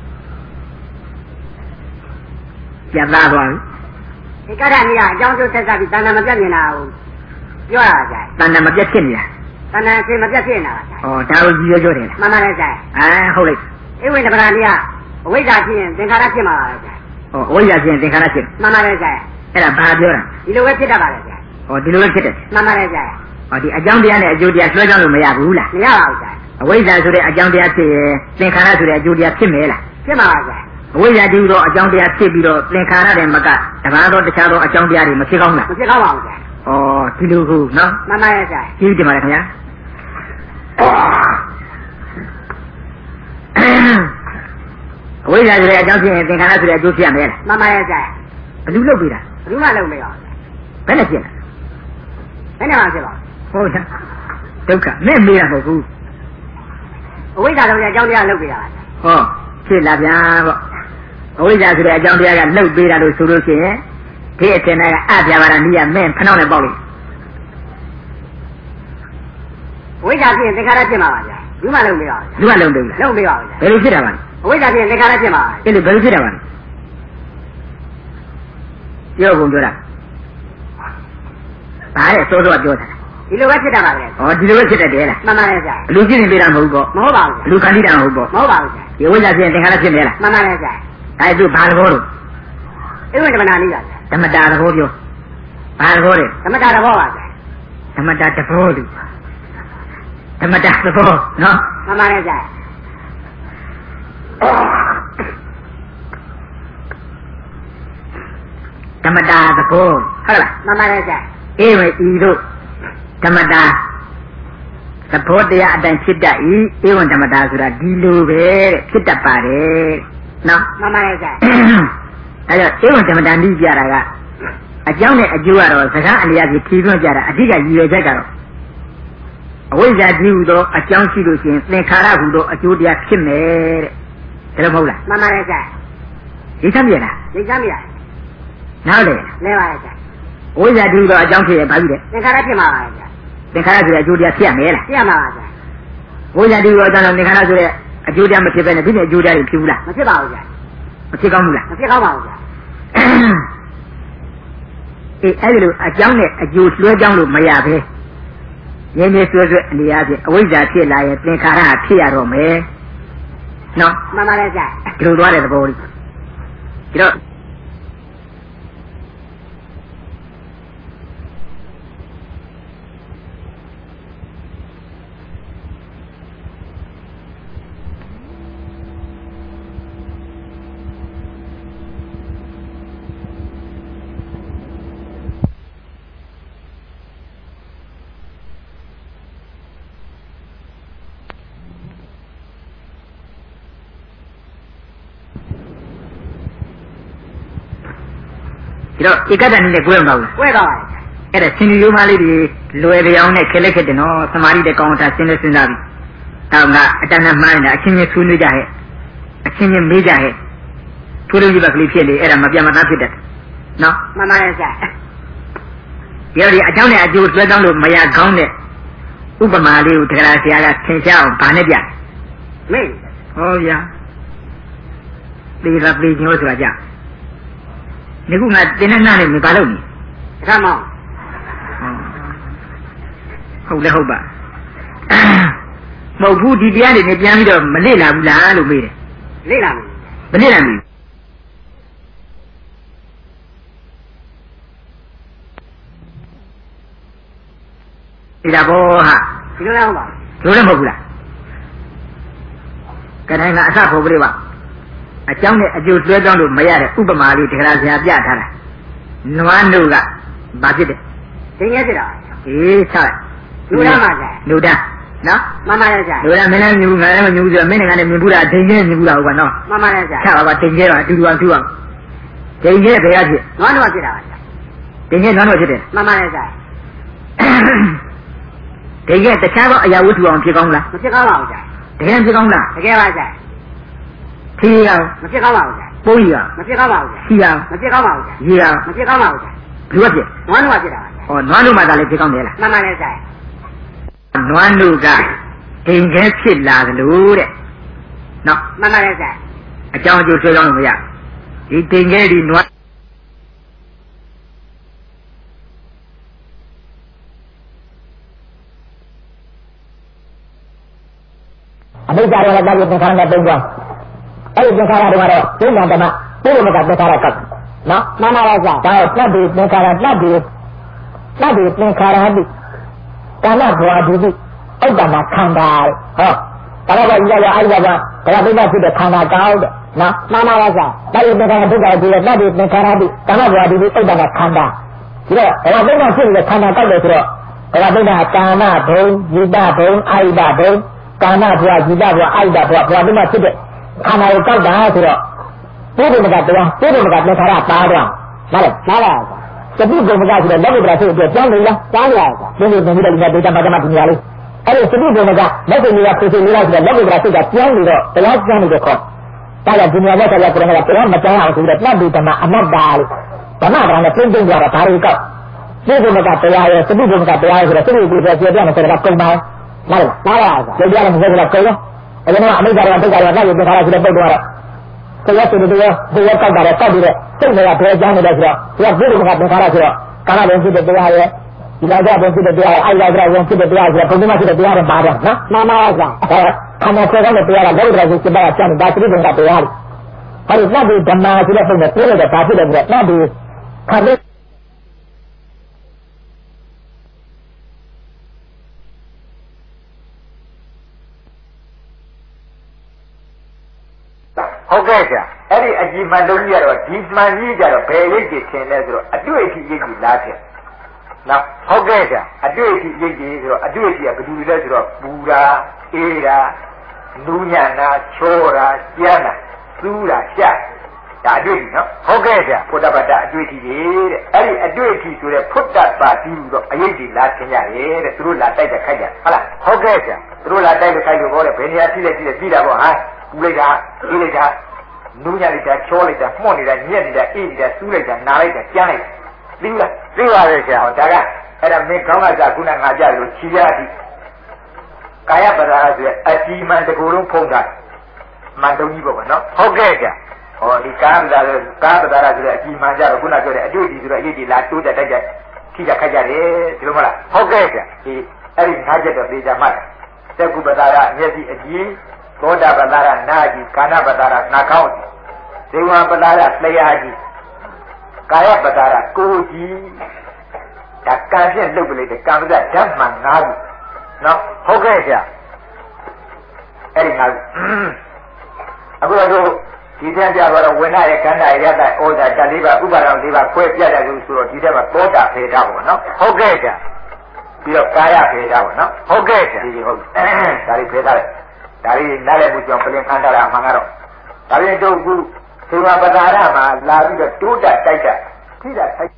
ပြတ်သားသွားပြီဧကတ္တနည်းကအကြောင်းကျိုးဆက်ဆက်ပြီးတဏှာမပြတ်မြင်တာကိုပြောရတာကြာတဏှာမပြတ်ဖြစ်နေတာတဏှာအစဉ်မပြတ်ဖြစ်နေတာကြာဩဒါကိုကြည့်ရကြတယ်မှန်ပါရဲ့ကြာအဲဟုတ်လိုက်ဧဝံဓမ္မတာနည်းကအဝိဇ္ဇာဖြစ်ရင်သင်္ခါရဖြစ်မှာပါကြာဩအဝိဇ္ဇာဖြစ်ရင်သင်္ခါရဖြစ်မှန်ပါရဲ့ကြာအဲ့ဒါဘာပြောတာဒီလိုပဲဖြစ်တတ်ပါလေကြာဩဒီလိုပဲဖြစ်တယ်မှန်ပါရဲ့ကြာဩဒီအကြောင်းတရားနဲ့အကျိုးတရားလွှဲကြောင်းလို့မရဘူးလားမရပါဘူးကြာအဝိဇ္ဇာဆိုတဲ့အကြောင်းတရားဖြစ်ရင်သင်္ခါရဆိုတဲ့အကျိုးတရားဖြစ်မယ်လားဖြစ်မှာပါကြာအဝိဇ္ဇာတည်းတော့အကြောင်းတရားဖြစ်ပြီးတော့သင်္ခါရတဲ့မကတပါးသောတခြားသောအကြောင်းတရားတွေမဖြစ်ကောင်းလားမဖြစ်ကောင်းပါဘူးကြာဩဒီလိုခုနော်မှန်ပါရဲ့ကြာကြည့်ကြပါလားခင်ဗျာအဝိဇ္ဇာဆိုတဲ့အကြောင်းဖြစ်ရင်သင်္ခါရဆိုတဲ့အကျိုးဖြစ်ရမယ်လားမှန်ပါရဲ့ကြာဘယ်လိုလုပ်ပြီးတာဘယ်လိုမှလုပ်မရဘူးဘယ်နဲ့ဖြစ်လဲဘယ်နဲ့မှဖြစ်ပါဟုတ်လားဒုက္ခမဲ့မေးရမဟုတ်ဘူးအဝိဇ္ဇာဆိုတဲ့အကြောင်းတရားလုပ်ပေးတာပါဟောဖြစ်လာဗျာပေါ့အဝိဇ္ဇာဆိုတဲ့အကြောင်းတရားကလှုပ်ပေးတာလို့ဆိုလို့ရှိရင်ဒီအထင်ကအပြာပါရဏိယမင်းဖနှောင်းနဲ့ပေါက်လိမ့်အဝိဇ္ဇာဖြစ်ရင်သင်္ခါရဖြစ်မှာပါဗျာဘူးမှလုပ်မရဘူးဘူးမှလုပ်ပေးလားလုပ်ပေးပါဦးဗျာဘယ်လိုဖြစ်တာပါလဲအဝိဇ္ဇာဖြစ်ရင်သင်္ခါရဖြစ်မှာပါအဲ့လိုဘယ်လိုဖြစ်တာပါလဲပြောကုန်ပြောတာဘာလဲစိုးစိုးပြောတာဒီလိုပဲဖြစ်တာပါပဲဩဒီလိုပဲဖြစ်တတ်တယ်လားမှန်ပါတယ်ဗျာလူကြည့်နေပေးတာမဟုတ်ဘူးမဟုတ်ပါဘူးလူခန္တီတာမဟုတ်ဘူးမဟုတ်ပါဘူးဗျာဒီဝိဇ္ဇာဖြစ်ရင်သင်္ခါရဖြစ်မယ်လားမှန်ပါတယ်ဗျာဒါသူဘာသဘောလို့ဧဝံဓမ္မတာနည်းပါဗျာဓမ္မတာသဘောပြောဘာသဘောလဲဓမ္မတာသဘောပါဗျာဓမ္မတာသဘောလို့ဓမ္မတာသဘောနော်မှန်ပါတယ်ဗျာဓမ္မတာသဘောဟုတ်လားမှန်ပါတယ်ဗျာအေးဝေဤတို့ဓမ္မတာသဘောတရားအတိုင်းဖြစ်တတ်၏ဧဝံဓမ္မတာဆိုတာဒီလိုပဲတဲ့ဖြစ်တတ်ပါတယ်နော်မှန်ပါတယ်ဗျာအဲဒါဧဝံဓမ္မတာနည်းပြတာကအကြောင်းနဲ့အကျိုးကတော့စကားအလျားကြီးဖြေသွင်းကြတာအဓိကရည်ရွယ်ချက်ကတော့အဝိဇ္ဇာတည်းဟူသောအကြောင်းရှိလို့ရှိရင်သင်္ခါရဟူသောအကျိုးတရားဖြစ်မယ်တဲ့ဒါလည်းမဟုတ်လားမှန်ပါတယ်ဗျာဒီသမ်းပြလားဒီသမ်းပြနောက်လေလဲပါရဲ့ဗျာဝိဇ္ဇာတည်းဟူသောအကြောင်းဖြစ်ရင်ဘာဖြစ်လဲသင်္ခါရဖြစ်မှာပါဗျာသင်္ခါရဆိုတဲ့အကျိုးတရားဖြစ်ရမယ်လားဖြစ်ရမှာပါဗျာဝိဇ္ဇာတည်းဟူသောအကြောင်းသင်္ခါရဆိုတဲ့အကျိုးတရားမဖြစ်ဘဲနဲ့ဒီနေ့အကျိုးတရားတွေဖြစ်ဘူးလားမဖြစ်ပါဘူးဗျာမဖြစ်ကောင်းဘူးလားမဖြစ်ကောင်းပါဘူးဗျာအေးအဲ့ဒီလိုအကြောင်းနဲ့အကျိုးလွှဲကြောင်းလို့မရပဲရင်းရင်းဆွဲဆွဲအနေအားဖြင့်အဝိဇ္ဇာဖြစ်လာရင်သင်္ခါရဖြစ်ရတော့မယ်နော်မှန်ပါတယ်ဗျာဒီလိုသွားတဲ့သဘောလေးဒီတော့ဒီတော့ဧကတ္တနည်းနဲ့ကွဲမှာဘူးကွဲပါပါအဲ့ဒါဆင်းရဲရိုးမလေးတွေလွယ်ပြောင်းနဲ့ခက်လက်ခက်တယ်နော်သမာဓိတဲ့ကောင်းတာဆင်းရဲစဉ်းစားပြီးတော့ကအတဏ္ဍမှန်းနေတာအချင်းချင်းဆွေးနွေးကြဟဲ့အချင်းချင်းမေးကြဟဲ့ထိုးလို့ဒီဘက်ကလေးဖြစ်လေအဲ့ဒါမပြတ်မသားဖြစ်တယ်နော်မှန်ပါရဲ့ဆရာဒီတော့ဒီအကြောင်းနဲ့အကျိုးဆွဲကောင်းလို့မရကောင်းတဲ့ဥပမာလေးကိုတရားဆရာကသင်ရှားအောင်ဗာနဲ့ပြမေးဟောဗျာဒီကပြေညိုးဆိုတာကြဒီခုငါတင်းနဲ့နားနဲ့မပါလို့နေခမောင်းဟုတ်လဲဟုတ်ပါမဟုတ်ဘူးဒီတရားတွေနဲ့ပြန်ပြီးတော့မလေ့လာဘူးလားလို့မေးတယ်လေ့လာမယ်မလေ့လာဘူးဒီတော့ဟာဒီလိုလားပါလို့လည်းမဟုတ်ဘူးလားကတိုင်းကအစဖို့ပြိပါအကြောင်းနဲ့အကျိုးတွဲကြောင်းလို့မရတဲ့ဥပမာလေးတရားဆရာပြထားတာနွားနုကဘာဖြစ်တယ်ဒိငယ်ဖြစ်တာအေးဆောက်လူရမှာကြာလူတာနော်မမလည်းကြာလူရမင်းလည်းမြူငါလည်းမမြူဆိုမင်းကလည်းမြင်ဘူးတာဒိငယ်မြင်ဘူးတာဟုတ်ပါနော်မမလည်းကြာချပါပါဒိငယ်တော့အတူတူအောင်ထူအောင်ဒိငယ်ဘယ်ရဖြစ်နွားနုဖြစ်တာကြာဒိငယ်နွားနုဖြစ်တယ်မမလည်းကြာဒိငယ်တခြားသောအရာဝတ္ထုအောင်ဖြစ်ကောင်းလားမဖြစ်ကောင်းပါဘူးကြာတကယ်ဖြစ်ကောင်းလားတကယ်ပါကြာထီအောင်မဖြစ်ကောင်းပါဘူးကြာပိုးရမဖြစ်ကောင်းပါဘူးကြာထီအောင်မဖြစ်ကောင်းပါဘူးကြာရေအောင်မဖြစ်ကောင်းပါဘူးကြာဘယ်လိုဖြစ်နွားနုဖြစ်တာဟောနွားနုမှသာလည်းဖြစ်ကောင်းတယ်လားမမလည်းကြာနွားနုကဒိငယ်ဖြစ်လာသလိုတဲ့နော်မမလည်းကြာအကြောင်းအကျိုးဆွဲကြောင်းလို့မရဒီဒိငယ်ဒီနွားအမိကြရတဲ့တိုင်းသင်္ခါရနဲ့ပုံကြောင်းအဲ့ဒီသင်္ခါရတွေကတော့ဒိဋ္ဌဓမ္မပုရိမကသင်္ခါရကပ်နော်မမလည်းကြာဒါတော့တတ်ဒီသင်္ခါရတတ်ဒီတတ်ဒီသင်္ခါရတိကာလဘဝဒုတိဥဒ္ဒနာခန္ဓာဟောဒါတော့ရရအဲ့ဒါကဒါကဒိဋ္ဌဖြစ်တဲ့ခန္ဓာကောင်းတဲ့နော်မမလည်းကြာတတ်ဒီသင်္ခါရဒုက္ခဒီတတ်ဒီသင်္ခါရတိကာလဘဝဒုတိဥဒ္ဒနာခန္ဓာဒီတော့ဒါကဒိဋ္ဌဖြစ်တဲ့ခန္ဓာကောက်တယ်ဆိုတော့ဒါကဒိဋ္ဌကာမဘုံဇိတဘုံအာယိတဘုံကာမဘဝဇိတဘဝအာယိတဘဝဘဝဒီမှာဖြစ်တဲ့ခန္ဓာကိုကောက်တာဆိုတော့ပုရိမကတရားပုရိမကသင်္ခါရပါတော့နားလဲနားလားတတိဘုံမကဆိုတော့လက်ဝိပ္ပရာဆိုတော့ကျောင်းနေလားကျောင်းရပါဒီလိုနေပြီးတော့ဒီဒေတာပါဒမပညာလေးအဲ့ဒီတတိဘုံမကလက်ကိုနေရဖြစ်နေလားဆိုတော့လက်ဝိပ္ပရာဆိုတော့ကျောင်းနေတော့တရားကျောင်းနေတော့ခေါ်ဒါကဒီညာဘက်ကလည်းပြရမှာတရားမကျောင်းအောင်ဆိုတော့တတ်ဒီဓမ္မအနတ္တလို့ဓမ္မတရားနဲ့ပြင်းပြကြတာဒါတွေကောက်ပုရိမကတရားရဲ့တတိဘုံကတရားရဲ့ဆိုတော့တတိဘုံကပြောပြမယ်ဆိုတော့ကုံပါနားလားနားလားပြောပြမယ်ဆိုတော့ကုံရောအဲ့ဒါကအမိကြရတဲ့တရားကလည်းသင်္ခါရဆိုတဲ့ပုဒ်တော့တရားဆိုတဲ့တရားတရားကောက်တာကောက်ပြီးတော့စိတ်တွေကဘယ်ကြောင်းနေလဲဆိုတော့သူကဘုရားကသင်္ခါရဆိုတော့ကာမဘုံဖြစ်တဲ့တရားရဲ့ဒီလာကြဘုံဖြစ်တဲ့တရားအိုက်လာကြဘုံဖြစ်တဲ့တရားဆိုတော့ဘုံမှာဖြစ်တဲ့တရားတွေပါတော့နော်မမပါခန္ဓာကိုယ်ကလည်းတရားကလည်းတရားကိုစိတ်ပါချမ်းဒါသတိဘုံကတရားဟောဒီသတ္တိဓမ္မဆိုတဲ့ပုံနဲ့ပြောလိုက်တော့ဒါဖြစ်တယ်ဆိုတော့သတ္တိခန္ဓာဟုတ်ကဲ့ဆရာအဲ့ဒီအကြည်မှန်လုံးကြီးကတော့ဒီမှန်ကြီးကြတော့ဘယ်ရိပ်ကြီးထင်လဲဆိုတော့အတွေ့အထိရိပ်ကြီးလားထင်နော်ဟုတ်ကဲ့ဆရာအတွေ့အထိရိပ်ကြီးဆိုတော့အတွေ့အထိကဘယ်လိုလဲဆိုတော့ပူတာအေးတာနူးညံ့တာချောတာကျန်းတာစူးတာရှာဒါအတွေ့အထိနော်ဟုတ်ကဲ့ဆရာဖုဒ္ဓဘာသာအတွေ့အထိတွေတဲ့အဲ့ဒီအတွေ့အထိဆိုတဲ့ဖုဒ္ဓဘာတိလို့တော့အရိပ်ကြီးလားထင်ရတယ်တဲ့သူတို့လာတိုက်တဲ့ခိုက်ကြဟုတ်လားဟုတ်ကဲ့ဆရာသူတို့လာတိုက်တဲ့ခိုက်လို့ဟောတယ်ဘယ်နေရာထိလဲထိလဲပြီးတာပေါ့ဟာပူလိုက်တာအေးလိုက်တာနူးညံ့လိုက်တာချောလိုက်တာမှုန့်နေတာညက်နေတာအေးနေတာစူးလိုက်တာနားလိုက်တာကြမ်းလိုက်သိလားသိပါရဲ့ဆရာဟောဒါကအဲ့ဒါမင်းကောင်းကစားခုနငါကြလို့ခြေရအထိကာယပဒါရဆိုတဲ့အကြည်မှန်တကူလုံးဖုံးတာမှန်တုံးကြီးပေါ့ကွနော်ဟုတ်ကဲ့ဆရာဟောဒီကာယပဒါရကာယပဒါရဆိုတဲ့အကြည်မှန်ကြတော့ခုနပြောတဲ့အတွေ့အကြည့်ဆိုတော့အရေးကြီးလားတိုးတက်တိုက်တက်ထိကြခိုက်ကြတယ်ဒီလိုမလားဟုတ်ကဲ့ဆရာဒီအဲ့ဒီငါးချက်တော့သိကြမှတ်တယ်သက္ကုပဒါရမျက်စိအကြည်သောတာပဒါရနာကြီးကာဏပဒါရနှာခေါင်းကြီးဇေဝပဒါရလျှာကြီးကာယပဒါရကိုယ်ကြီးဒါကံဖြင့်လုပ်ပလိုက်တဲ့ကံပဒဓမ္မငါးခုနော်ဟုတ်ကဲ့ဆရာအဲ့ဒီငါးခုအခုတော့ဒီထက်ပြတော့ဝိနာရဲ့ကန္တာရဲ့ရတဲ့ဩဇာတလေးပါဥပါဒံလေးပါခွဲပြတယ်လို့ဆိုတော့ဒီထက်မှာသောတာဖေတာပေါ့နော်ဟုတ်ကဲ့ဆရာပြီးတော့ကာယဖေတာပေါ့နော်ဟုတ်ကဲ့ဆရာဒီဟုတ်ဒါလေးဖေတာလေဒါလေးနားလည်မှုကြောင့်ပြင်ခန်းထားတာမှန်ကတော့ဒါပြင်တို့ခုသေဝပဒါရမှာလာပြီးတော့တိုးတက်တိုက်တက်ထိတာထိုက်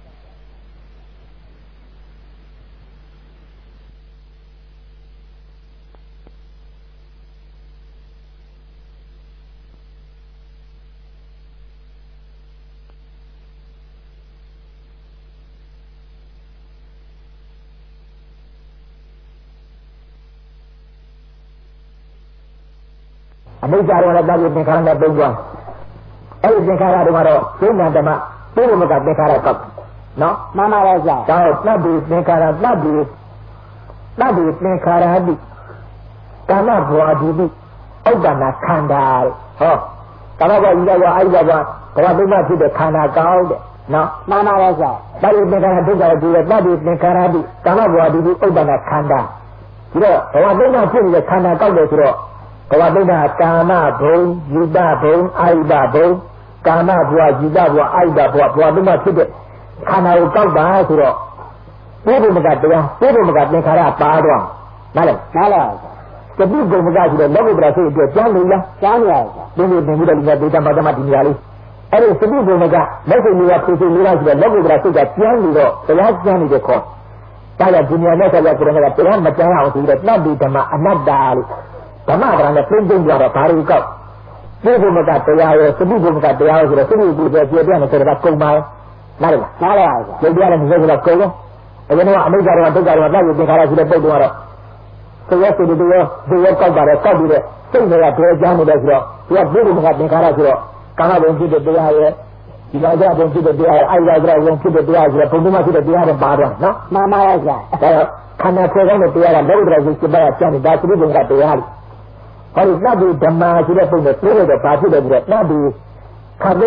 အမိကြတော့လည်းတာပြီးသင်္ခါရနဲ့ပုံကြောင်းအဲ့ဒီသင်္ခါရတွေကတော့ဒိဋ္ဌဓမ္မပုရိမကသင်္ခါရကောက်နော်မှန်ပါရဲ့ဆရာဒါတော့တတ်ပြီးသင်္ခါရတတ်ပြီးတတ်ပြီးသင်္ခါရဟတိကာမဘဝဒီတိဥဒ္ဒနာခန္ဓာဟောကာမဘဝဤဘဝအိဘဝဘဝတုမဖြစ်တဲ့ခန္ဓာကောင်းတဲ့နော်မှန်ပါရဲ့ဆရာဒါဒီသင်္ခါရဒုက္ခဒီလေတတိသင်္ခါရတိကာမဘဝဒီတိဥဒ္ဒနာခန္ဓာဒီတော့ဘဝတုမဖြစ်နေတဲ့ခန္ဓာကောက်တယ်ဆိုတော့ဘဝတုမကာမဘုံယူတဘုံအိဘဘုံကာမဘဝယူတဘဝအိဘဘဝဘဝတုမဖြစ်တဲ့ခန္ဓာကိုကောက်တာဆိုတော့ပုဗ္ဗမကတရားပုဗ္ဗမကသင်္ခါရပါတော့နားလဲနားလဲတတိကုံမကဆိုတော့လောကုတ္တရာစိတ်အတွက်ကျမ်းလို့လားကျမ်းရပါဘူးဒီလိုသင်ပြီးတော့ဒီကဒေတာပါဒမဒီနေရာလေးအဲ့ဒီတတိကုံမကလက်စိတ်လေးကဖြူဖြူလေးလားဆိုတော့လောကုတ္တရာစိတ်ကကျမ်းလို့တော့တရားကျမ်းနေတဲ့ခေါ်ဒါရဒီနေရာနဲ့ဆက်ရကြတဲ့ကတရားမကျမ်းအောင်ဆိုတော့တတ္တိဓမ္မအနတ္တလို့ဓမ္မကရနဲ့ပြင်းပြင်းကြတော့ဘာလို့ကောက်ပုဗ္ဗမကတရားရောတတိကုံမကတရားရောဆိုတော့စိတ်ကိုပြည့်ပြည့်ပြည့်နဲ့ဆိုတော့ကုံပါနားလဲနားလဲပါရုပ်တရားနဲ့ဆိုတော့ကုံတော့အရင်ကအမိစ္ဆာတော့ဒုက္ခတော့လက်ကိုသင်္ခါရရှိတဲ့ပုဂ္ဂိုလ်ကတော့သိရစိတ်တွေရောဒီရောကောက်တာတော့ကောက်ပြီးတဲ့စိတ်တွေကတော်ကြမ်းနေတယ်ဆိုတော့သူကပုဂ္ဂိုလ်ကသင်္ခါရဆိုတော့ကာမဘုံဖြစ်တဲ့တရားရဲ့ဒီလောကဘုံဖြစ်တဲ့တရားရဲ့အိုက်ရာဘုံဖြစ်တဲ့တရားဆိုတော့ဘုံဘုံဖြစ်တဲ့တရားတွေပါတော့နော်မှန်ပါရဲ့ဆရာဒါတော့ခန္ဓာကိုယ်ကောင်းတဲ့တရားကလောကုတ္တရာစိတ်ပြပါကျန်နေတာသတိဘုံကတရားလေဟောဒီသတ္တိဓမ္မာဆိုတဲ့ပုံနဲ့ပြည့်တဲ့ဘာဖြစ်တယ်ဆိုတော့သတ္တိခန္ဓာ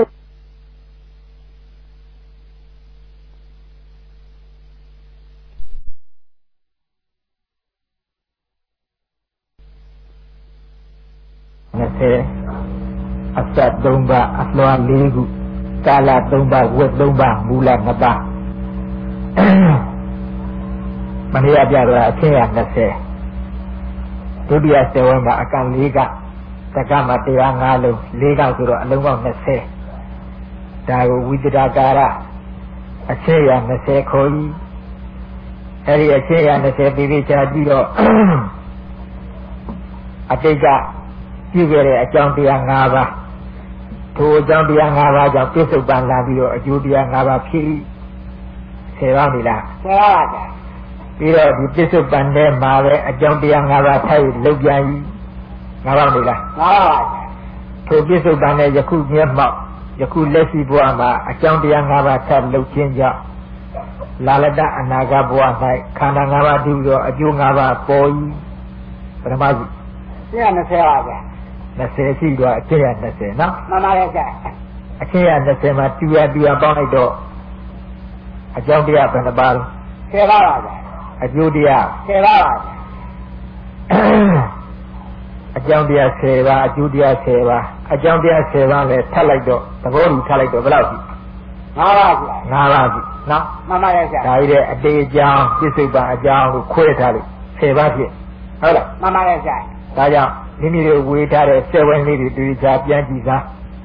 အစတ်သုံးပါးအလွှာလေးခုကာလသုံးပါးဝက်သုံးပါးမူလနှစ်ပါးမနေ့ကပြတော့အချင်းရနှစ်ဆယ်ဒုတိယဆယ်ဝန်းမှာအကန့်လေးကတက္ကမတရား၅လုံးလေးကဆိုတော့အလုံးပေါင်းနှစ်ဆယ်ဒါကိုဝိတ္တရာကာရအချင်းရနှစ်ဆယ်ခေါ်ကြီးအဲ့ဒီအချင်းရနှစ်ဆယ်ပြီးပြီးချာပြီးတော့အတိတ်ကပြုခဲ့တဲ့အကြောင်းတရား၅ပါးထိုအကြောင်းတရား၅ပါးကြောင့်ပြစ္ဆုတ်ပန်လာပြီးတော့အကျိုးတရား၅ပါးဖြစ်ဆယ်ပါပြီလားဆယ်ပါပါဗျာပြီးတော့ဒီပြစ္ဆုတ်ပန်ထဲမှာပဲအကြောင်းတရား၅ပါးထိုက်လောက်ပြန်ပြီ၅ပါးပြီလား၅ပါးပါဗျာထိုပြစ္ဆုတ်ပန်နဲ့ယခုမျက်မှောက်ယခုလက်ရှိဘဝမှာအကြောင်းတရား၅ပါးထပ်လောက်ခြင်းကြောင့်လာလတအနာဂတ်ဘဝ၌ခန္ဓာ၅ပါးတည်ပြီးတော့အကျိုး၅ပါးပေါ်၏ပထမစုရှင်းရနှစ်ဆယ်ပါဗျာနှစ်ဆယ်ရှိတော့အချင်းရနှစ်ဆယ်နော်မှန်ပါရဲ့ဆရာအချင်းရနှစ်ဆယ်မှာတူရတူရပေါင်းလိုက်တော့အကြောင်းတရားဘယ်နှပါလဲဆယ်ပါပါဗျာအကျိုးတရားဆယ်ပါပါဗျာအကြောင်းတရားဆယ်ပါအကျိုးတရားဆယ်ပါအကြောင်းတရားဆယ်ပါလည်းထပ်လိုက်တော့သဘောတူထပ်လိုက်တော့ဘယ်လောက်ရှိ၅ပါးဗျာ၅ပါးပြီနော်မှန်ပါရဲ့ဆရာဒါကြီးတဲ့အတေအကြောင်းပြစ္ဆုတ်ပါအကြောင်းကိုခွဲထားလို့ဆယ်ပါဖြစ်ဟုတ်လားမှန်ပါရဲ့ဆရာဒါကြောင့်မိမိတို့ဝေထားတဲ့စေဝင်းလေးတွေတွေ့ချာပြန်ကြည့်စား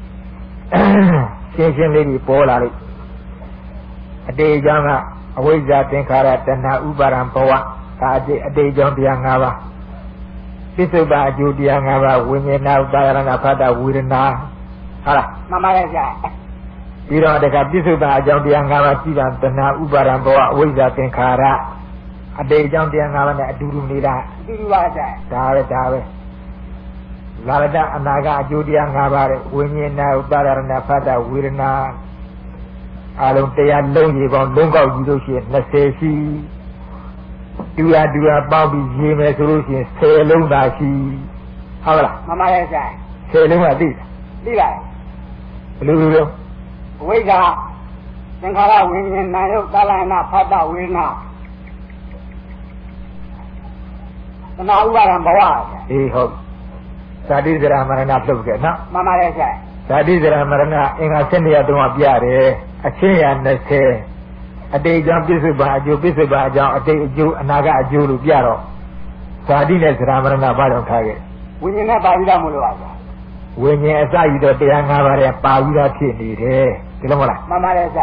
ရှင်းရှင်းလေးတွေပေါ်လာလို့အတေအကြောင်းကအဝိဇ္ဇာသင်္ခါရတဏှာဥပါဒံဘဝဒါအတေအတေအကြောင်းတရား၅ပါးပြစ္ဆုတ်ပါအကျိုးတရား၅ပါးဝိညာဏဥပါဒနာဖတ်တာဝေဒနာဟုတ်လားမှန်ပါရဲ့ဆရာပြီးတော့တခါပြစ္ဆုတ်ပါအကြောင်းတရား၅ပါးကြည့်တာတဏှာဥပါဒံဘဝအဝိဇ္ဇာသင်္ခါရအတေအကြောင်းတရား၅ပါးနဲ့အတူတူနေတာအတူတူပါဆရာဒါပဲဒါပဲလာရတအနာကအကျိုးတရား၅ပါးတဲ့ဝိညာဏဥပါဒနာဖတ်တာဝေဒနာအလုံးတရားလုံးကြီးပေါင်းလုံးကောက်ကြည့်လို့ရှိရင်နှစ်ဆယ်ရှိတူရတူရပေါင်းပြီးရေးမယ်ဆိုလို့ရှိရင်ဆယ်လုံးသာရှိဟုတ်လားမှန်ပါရဲ့ဆရာဆယ်လုံးကသိသိပါဘယ်လိုလိုဝိဇ္ဇာသင်္ခါရဝိညာဏယုတ်သလနာဖတ်တာဝေဒနာတဏှာဥပါဒံဘဝအေးဟုတ်ဇာတိဇရာမရဏပြုတ်ခဲ့နော်မှန်ပါရဲ့ဆရာဇာတိဇရာမရဏအင်္ဂါဆင်းရဲတုံးကပြတယ်အချင်းရနှစ်ဆယ်အတိတ်ကြောင့်ပြစ္ဆုတ်ပါအကျိုးပြစ္ဆုတ်ပါအကြောင်းအတိတ်အကျိုးအနာကအကျိုးလို့ပြတော့ဇာတိနဲ့ဇရာမရဏဘာကြောင့်ထားခဲ့ဝိညာဉ်နဲ့ပါပြီးသားမလို့ပါဗျာဝိညာဉ်အစယူတော့တရား၅ပါးနဲ့ပါပြီးသားဖြစ်နေတယ်ဒီလိုမဟုတ်လားမှန်ပါရဲ့ဆရာ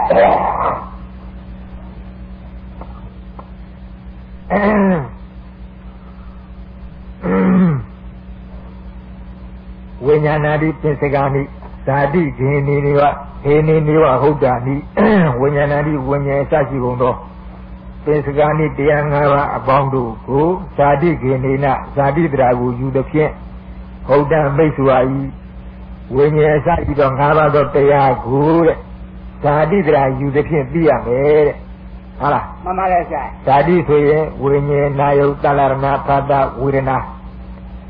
ဝိညာဏတိပင်စကာနိဇာတိဂေနေနေဝဟေနေနေဝဟုတ်တာနိဝိညာဏတိဝိညာဉ်အစရှိကုန်သောပင်စကာနိတရား၅ပါးအပေါင်းတို့ကိုဇာတိဂေနေနဇာတိတရားကိုယူသည်ဖြင့်ဟုတ်တံမိတ်စွာဤဝိညာဉ်အစရှိသော၅ပါးသောတရားကိုတဲ့ဇာတိတရားယူသည်ဖြင့်သိရမယ်တဲ့ဟုတ်လားမှန်ပါရဲ့ဆရာဇာတိဆိုရင်ဝိညာဉ်နာယုတ်တလရဏဖတ်တာဝေဒနာ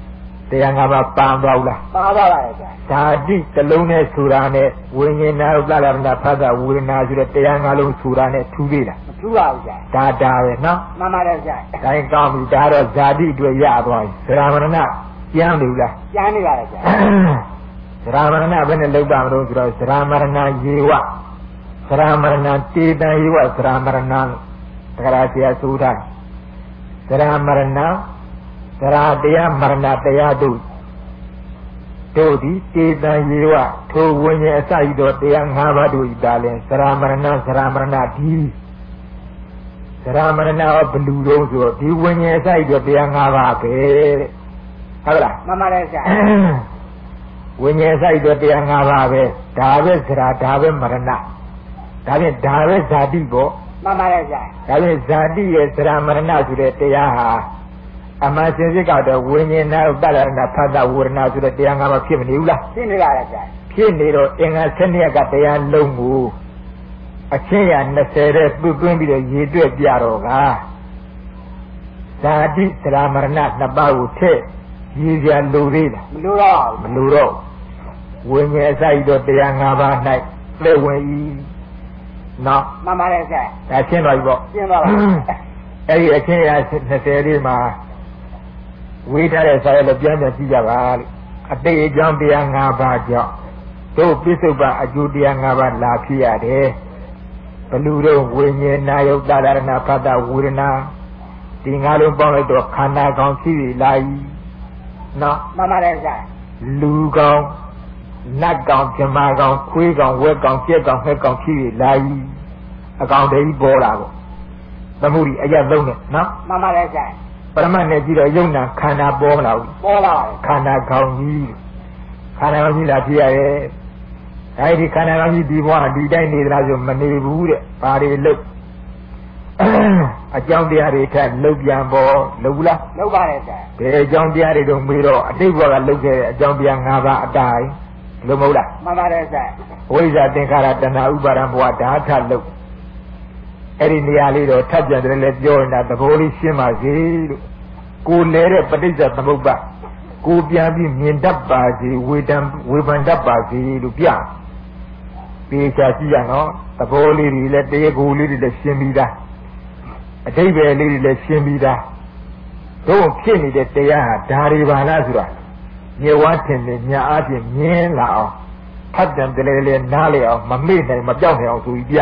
တရားငါးပါးပန်သွားလားပန်သွားပါရဲ့ဗျာဓာတိတလုံးနဲ့ဆိုတာနဲ့ဝိညာဉ်နာဥပ္ပလာရဏဖတ်တာဝေဒနာဆိုတဲ့တရားငါးလုံးဆိုတာနဲ့ထူးသေးလားမထူးပါဘူးဗျာဒါဒါပဲနော်မှန်ပါတယ်ဗျာဒါရင်ကောင်းပြီဒါတော့ဓာတိအတွက်ရသွားပြီသရမရဏကျမ်းနေဘူးလားကျမ်းနေပါရဲ့ဗျာသရမရဏဘယ်နဲ့လောက်ပါမလို့ဆိုတော့သရမရဏယေဝသရမရဏတေတံယေဝသရမရဏတခါတရားဆိုထားသရမရဏသရတရားမရဏတရားတို့တို့သည်တေတံယေဝထိုဝိညာဉ်အစရှိသောတရား၅ပါးတို့ဤသာလင်သရမရဏသရမရဏဒီသရမရဏဘလူတော်ဆိုတော့ဒီဝိညာဉ်အစရှိသောတရား၅ပါးပဲတဲ့ဟုတ်လားမှန်ပါတယ်ဆရာဝိညာဉ်အစရှိသောတရား၅ပါးပဲဒါပဲသရဒါပဲမရဏဒါဖြင့်ဒါပဲဇာတိပေါ့မှန်ပါတယ်ဗျာဒါဖြင့်ဇာတိရဲ့သရမရဏဆိုတဲ့တရားဟာအမှန်စင်စစ်ကတော့ဝိညာဉ်နာဥပ္ပလရဏဖတ်တာဝေဒနာဆိုတဲ့တရားငါးပါးဖြစ်မနေဘူးလားဖြစ်နေပါရဲ့ဗျာဖြစ်နေတော့အင်္ဂါဆယ်နှစ်ကတရားလုံးကိုအချင်းရ၂၀တဲ့ပြုတ်သွင်းပြီးတော့ရေတွက်ပြတော့ကဇာတိသရမရဏနှစ်ပါးကိုထည့်ရေပြလိုသေးလားမလိုတော့မလိုတော့ဝိညာဉ်အစရှိသောတရားငါးပါး၌လက်ဝင်ဤနော်မှန်ပါတယ်ဆရာဒါရှင်းသွားပြီပေါ့ရှင်းသွားပါအဲ့ဒီအချင်းရ၂၀လေးမှာဝေးထားတဲ့စာရလည်းပြန်ပြန်ကြည့်ကြပါလို့အတိတ်အကြောင်းတရား၅ပါးကြောင့်တို့ပြစ္ဆုတ်ပအကျိုးတရား၅ပါးလာဖြစ်ရတယ်ဘလူတို့ဝိညာဉ်နာယုတ်တာရဏဖတ်တာဝေဒနာဒီငါးလုံးပေါင်းလိုက်တော့ခန္ဓာကောင်းဖြစ်လာ၏နော်မှန်ပါတယ်ဆရာလူကောင်းနတ်ကောင်ပြမကောင်ခွေးကောင်ဝက်ကောင်ကြက်ကောင်ဟဲ့ကောင်ဖြစ်လာ၏အကောင်တည်းပေါ်လာပေါ့သမှုရီအရက်သုံးနဲ့နော်မှန်ပါတယ်ဆရာပရမတ်နဲ့ကြည့်တော့ယုံနာခန္ဓာပေါ်မလာဘူးပေါ်လာတယ်ခန္ဓာကောင်းကြီးခန္ဓာကောင်းကြီးလာဖြစ်ရတယ်အဲဒီခန္ဓာကောင်းကြီးဒီဘဝဒီတိုင်းနေသလားဆိုမနေဘူးတဲ့ဘာတွေလုပ်အကြောင်းတရားတွေထက်လုတ်ပြန်ပေါ်လုတ်လားလုတ်ပါတယ်ဆရာဘယ်အကြောင်းတရားတွေတော့မေးတော့အတိတ်ဘဝကလုတ်ခဲ့တဲ့အကြောင်းတရား၅ပါးအတိုင်းလုံးမဟုတ်လားမှန်ပါတယ်ဆရာဝိဇ္ဇာသင်္ခါရတဏှာဥပါဒံဘဝဓာထလုတ်အဲ့ဒီနေရာလေးတော့ထပ်ပြန်တယ်လည်းပြောနေတာသဘောလေးရှင်းပါစေလို့ကိုလဲတဲ့ပဋိစ္စသမုပ္ပါကိုပြန်ပြီးမြင်တတ်ပါစေဝေဒံဝေဖန်တတ်ပါစေလို့ပြပေချာကြည့်ရနော်သဘောလေးတွေလည်းတရားကိုလေးတွေလည်းရှင်းပြီးသားအတိတ်ပဲလေးတွေလည်းရှင်းပြီးသားတို့ဖြစ်နေတဲ့တရားဟာဓာရီပါလားဆိုတာမြေဝါထင်နေညာအပြင်မြင်လာအောင်ဖတ်တယ်လည်းလည်းနားလေအောင်မမေ့နိုင်မပြောက်နိုင်အောင်ဆိုပြီးပြ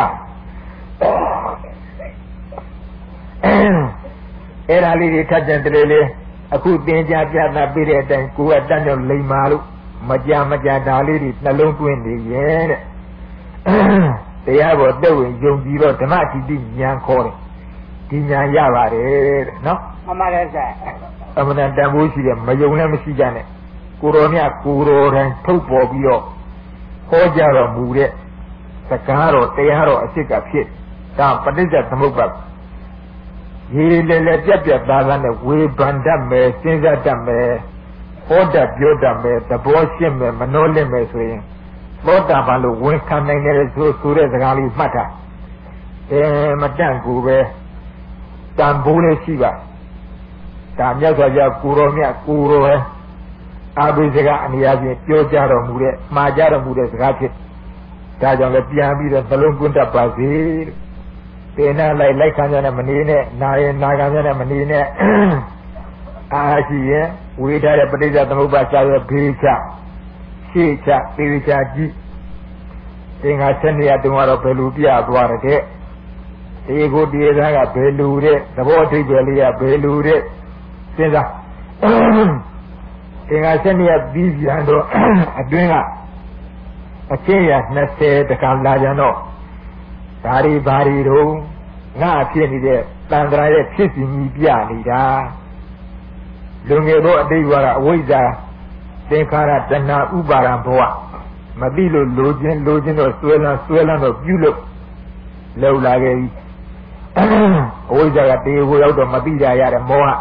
အဲ့ဒါလေးတွေထပ်တယ်လည်းလည်းအခုသင်ကြားပြသပေးတဲ့အတိုင်းကိုယ်ကတန်းကြောင့်လိမ်မာလို့မကြမကြဒါလေးတွေနှလုံးသွင်းနေရဲ့တဲ့တရားပေါ်တက်ဝင်ယုံကြည်တော့ဓမ္မတိတိဉာဏ်ခေါ်တယ်ဒီဉာဏ်ရပါတယ်တဲ့နော်မှန်ပါတယ်ဆရာအမှန်တန်ဖိုးရှိတယ်မယုံလည်းမရှိကြနဲ့ကိုတော်မြတ်ကိုတော်တိုင်းထုတ်ပေါ်ပြီးတော့ဟောကြတော်မူတဲ့စကားတော်တရားတော်အစ်စ်ကဖြစ်ဒါပဋိစ္စသမုပ္ပါရေလေလေပြက်ပြက်သားသားနဲ့ဝေဖန်တတ်မယ်စဉ်းစားတတ်မယ်ဟောတတ်ပြောတတ်မယ်သဘောရှင်းမယ်မနှောလင့်မယ်ဆိုရင်သောတာပန်လို့ဝန်ခံနိုင်တယ်ဆိုဆိုတဲ့စကားလေးမှတ်ထားအဲမတန့်ကူပဲတန်ဖိုးလေးရှိပါဒါမြတ်စွာဘုရားကိုတော်မြတ်ကိုတော်ပဲအာဘိစကားအနေအချင်းပြောကြတော်မူတဲ့မှာကြတော်မူတဲ့စကားဖြစ်ဒါကြောင့်လည်းပြန်ပြီးတော့နှလုံးသွင်းတတ်ပါစေတေနာလိုက်လိုက်ခံကြတဲ့မနေနဲ့နာရင်နာခံကြတဲ့မနေနဲ့အာရှိရင်ဝေထားတဲ့ပဋိစ္စသမုပ္ပါစာရဲ့ဘေးချရှေ့ချပေချကြည့်သင်္ဃာဆက်နေရတုန်းကတော့ဘယ်လိုပြသွားတဲ့ဒီကိုဒီသားကဘယ်လိုတဲ့သဘောအဓိပ္ပာယ်လေးကဘယ်လိုတဲ့စဉ်းစားသင်္ဃာဆက်နေရပြီးပြန်တော့အတွင်းကအချင်းရ၂၀တခါလာကြတော့ဒါရီဘာရီတို့ငါဖြစ်နေတဲ့တန်ត្រာရဲ့ဖြစ်စီကြီးပြနေတာလူငယ်တို့အတိတ်ဘဝကအဝိဇ္ဇာသင်္ခါရတဏှာဥပါဒံဘဝမသိလို့လိုခြင်းလိုခြင်းတော့ဆွဲလန်းဆွဲလန်းတော့ပြုလို့လောက်လာခဲ့ပြီအဝိဇ္ဇာကတေကိုရောက်တော့မသိကြရတဲ့မောဟ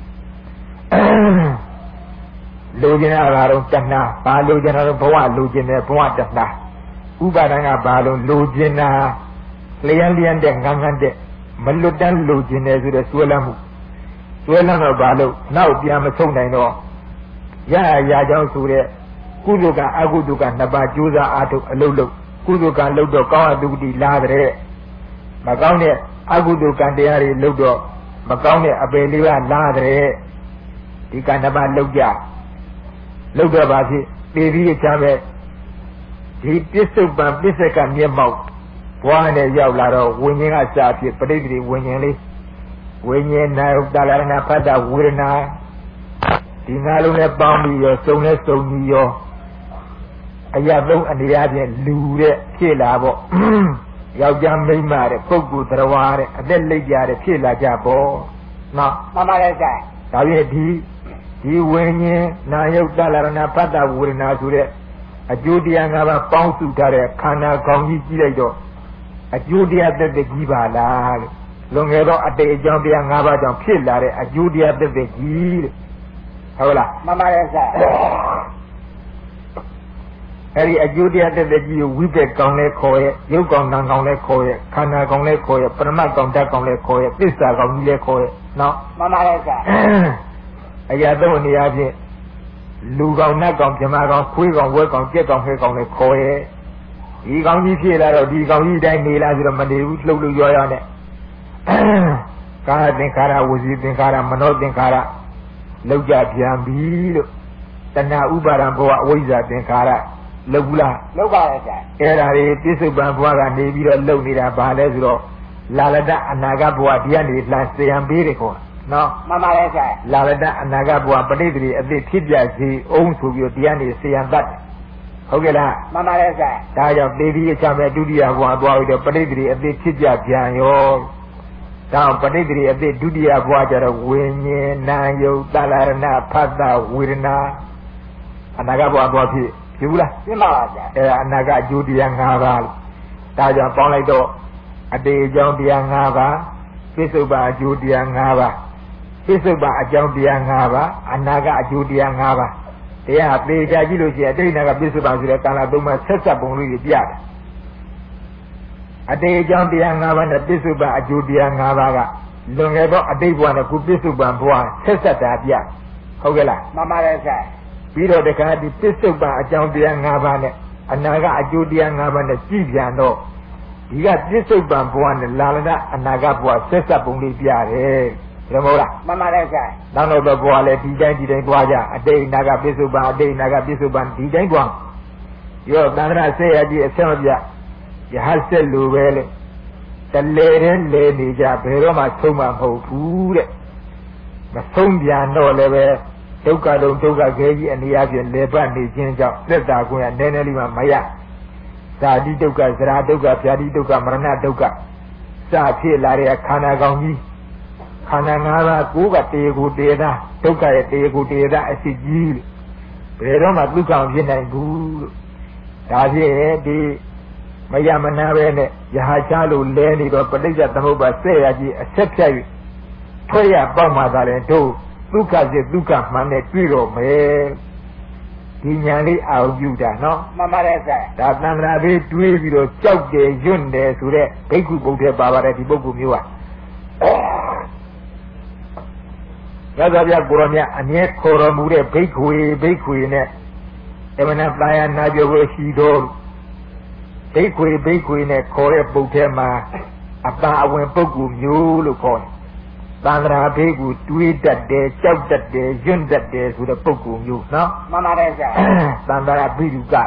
လိုခြင်းအရာတော့တဏှာဘာလိုခြင်းတော့ဘဝလိုခြင်းနဲ့ဘဝတဏှာဥပါဒံကဘာလို့လိုခြင်းနာလျံလျံတဲ့ငန်းငန်းတဲ့မလွတ်တမ်းလိုခြင်းနဲ့ဆိုတဲ့ဆွဲလန်းမှုဆွဲလန်းတော့ဘာလို့နောက်ပြန်မဆုံးနိုင်တော့ရရကြောင်းဆိုတဲ့ကုသိုလ်ကအကုသိုလ်ကနှစ်ပါးကြိုးစားအားထုတ်အလုပ်လုပ်ကုသိုလ်ကလုပ်တော့ကောင်းအတုတိလာတဲ့မကောင်းတဲ့အကုသိုလ်ကံတရားတွေလုပ်တော့မကောင်းတဲ့အပယ်လေးပါးလာတဲ့ဒီကံနှစ်ပါးလုပ်ကြလုပ်တော့ပါဖြစ်ပေပြီးချမ်းပဲဒီပစ္စုပန်ပစ္စကမျက်မှောက်ဘွားနဲ့ရောက်လာတော့ဝိညာဉ်ကစာဖြစ်ပဋိသန္ဓေဝိညာဉ်လေးဝိညာဉ်နာယုတ်တလာရဏဖတ်တာဝေဒနာဒီငါလုံးနဲ့ပေါင်းပြီးရောစုံနဲ့စုံပြီးရောအရာသုံးအနေအချင်းလူတဲ့ဖြစ်လာပေါ့ယောက်ျားမိန်းမတဲ့ပုဂ္ဂိုလ်တရားဝါတဲ့အသက်လိပ်ကြတဲ့ဖြစ်လာကြပေါ့နော်မှန်ပါတယ်ဆရာဒါဖြင့်ဒီဒီဝိညာဉ်နာယုတ်တလာရဏဖတ်တာဝေဒနာဆိုတဲ့အကျိုးတရား၅ပါးပေါင်းစုထားတဲ့ခန္ဓာကောင်းကြီးကြည့်လိုက်တော့အကျိုးတရားသက်သက်ကြီးပါလားလို့လွန်ခဲ့သောအတေအကြောင်းတရား၅ပါးကြောင့်ဖြစ်လာတဲ့အကျိုးတရားသက်သက်ကြီးလို့ဟုတ်လားမှန်ပါတယ်ဆရာအဲ့ဒီအကျိုးတရားသက်သက်ကြီးကိုဝိပက်ကောင်လဲခေါ်ရဲ့ရုပ်ကောင်နာမ်ကောင်လဲခေါ်ရဲ့ခန္ဓာကောင်လဲခေါ်ရဲ့ပရမတ်ကောင်ဓာတ်ကောင်လဲခေါ်ရဲ့သစ္စာကောင်ကြီးလဲခေါ်ရဲ့နော်မှန်ပါတယ်ဆရာအရာသုံးအနေအချင်းလူကောင်နတ်ကောင်ပြမကောင်ခွေးကောင်ဝက်ကောင်ကြက်ကောင်ဟဲကောင်လဲခေါ်ရဲ့ဒီကောင်ကြီးဖြစ်လာတော့ဒီကောင်ကြီးတိုင်းနေလာဆိုတော့မနေဘူးလှုပ်လို့ရောရနဲ့ကာယသင်္ခါရဝစီသင်္ခါရမနောသင်္ခါရလောက်ကြပြန်ပြီလို့တဏှာဥပါဒံဘဝအဝိဇ္ဇာသင်္ခါရလောက်ဘူးလားလောက်ပါရဲ့ဆရာအဲ့ဒါတွေပြစ္ဆုတ်ပံဘဝကနေပြီးတော့လှုပ်နေတာဘာလဲဆိုတော့လာလတအနာဂတ်ဘဝဒီကနေလှန်စေရန်ပေးတယ်ခေါ်နော်မှန်ပါရဲ့ဆရာလာလတအနာဂတ်ဘဝပဋိသန္ဓေအသစ်ဖြစ်ပြစီအောင်ဆိုပြီးတော့ဒီကနေစေရန်တတ်ဟုတ်ကဲ့လားမှန်ပါရဲ့ဆရာဒါကြောင့်သေပြီးအချမ်းပဲဒုတိယဘဝသွားပြီးတော့ပဋိသန္ဓေအသစ်ဖြစ်ပြပြန်ရောဒါပဋိသန္ဓေအသစ်ဒုတိယဘဝကျတော့ဝိညာဉ်နာယုတ်တလာရဏဖတ်တာဝေဒနာအနာဂတ်ဘဝသွားဖြစ်ဖြစ်ဘူးလားဖြစ်ပါပါဆရာအဲအနာဂတ်အကျိုးတရား၅ပါးလို့ဒါကြောင့်ပေါင်းလိုက်တော့အတေအကြောင်းတရား၅ပါးပစ္စုပ္ပန်အကျိုးတရား၅ပါးပစ္စုပ္ပန်အကြောင်းတရား၅ပါးအနာဂတ်အကျိုးတရား၅ပါးတရားပေချာကြည့်လို့ရှိရင်အတိတ်နာကပစ္စုပ္ပန်ဆိုတဲ့ကာလသုံးပါးဆက်ဆက်ပုံလေးတွေပြတယ်အတေအကြောင်းတရား၅ပါးနဲ့ပစ္စုပ္ပန်အကျိုးတရား၅ပါးကလွန်ခဲ့သောအတိတ်ဘဝနဲ့ခုပစ္စုပ္ပန်ဘဝဆက်ဆက်တာပြဟုတ်ကဲ့လားမှန်ပါတယ်ဆရာပြီးတော့တခါဒီပစ္စုပ္ပန်အကြောင်းတရား၅ပါးနဲ့အနာဂတ်အကျိုးတရား၅ပါးနဲ့ကြည့်ပြန်တော့ဒီကပစ္စုပ္ပန်ဘဝနဲ့လာလကအနာဂတ်ဘဝဆက်ဆက်ပုံလေးပြတယ်ဒါမဟုတ်လားမှန်ပါတယ်ဆရာနောက်တော့ဘဝလည်းဒီတိုင်းဒီတိုင်းသွားကြအတိတ်နာကပစ္စုပန်အတိတ်နာကပစ္စုပန်ဒီတိုင်းသွားရောသန္တရဆေရကြီးအဆက်မပြရဟဆက်လိုပဲလေတလေတဲ့လေနေကြဘယ်တော့မှဆုံးမမဟုတ်ဘူးတဲ့မဆုံးပြန်တော့လည်းပဲဒုက္ခလုံးဒုက္ခခဲကြီးအနေအချင်းလေပတ်နေခြင်းကြောင့်သက်တာကွင်းကနည်းနည်းလေးမှမရဇာတိဒုက္ခဇရာဒုက္ခဗျာတိဒုက္ခမရဏဒုက္ခစဖြစ်လာတဲ့ခန္ဓာကောင်းကြီးခန္ဓာ၅ပါးကိုယ်ကတေကိုတေတာဒုက္ခရဲ့တေကိုတေတာအစစ်ကြီးလို့ဘယ်တော့မှဒုက္ခဖြစ်နိုင်ဘူးလို့ဒါဖြင့်ဒီမယမနာပဲနဲ့ရဟချလို့လဲနေတော့ပဋိစ္စသမုပ္ပါဆက်ရကြီးအဆက်ဖြတ်၍ထွက်ရပေါက်မှသာလဲတို့ဒုက္ခစစ်ဒုက္ခမှန်နဲ့တွေ့တော့မယ်ဒီညာလေးအာရုံပြုတာနော်မှန်ပါတယ်ဆရာဒါသံဃာဘေးတွေးပြီးတော့ကြောက်တယ်ညွန့်တယ်ဆိုတဲ့ဘိက္ခုပုဒ်ထဲပါပါတယ်ဒီပုဂ္ဂိုလ်မျိုးကရသော်ပြကိုရောမြအမြဲခေါ်တော်မူတဲ့ဘိက္ခုဘိက္ခုနဲ့အမနာပါယနာပြောကိုရှိတော်ဘိက္ခုဘိက္ခုနဲ့ခေါ်တဲ့ပုဒ်ထဲမှာအပါအဝင်ပုဂ္ဂိုလ်မျိုးလို့ခေါ်တယ်သံဃာဘေးကိုတွေးတတ်တယ်ကြောက်တတ်တယ်ညွန့်တတ်တယ်ဆိုတဲ့ပုဂ္ဂိုလ်မျိုးနော်မှန်ပါတယ်ဆရာသံဃာဘိဓုကဒါ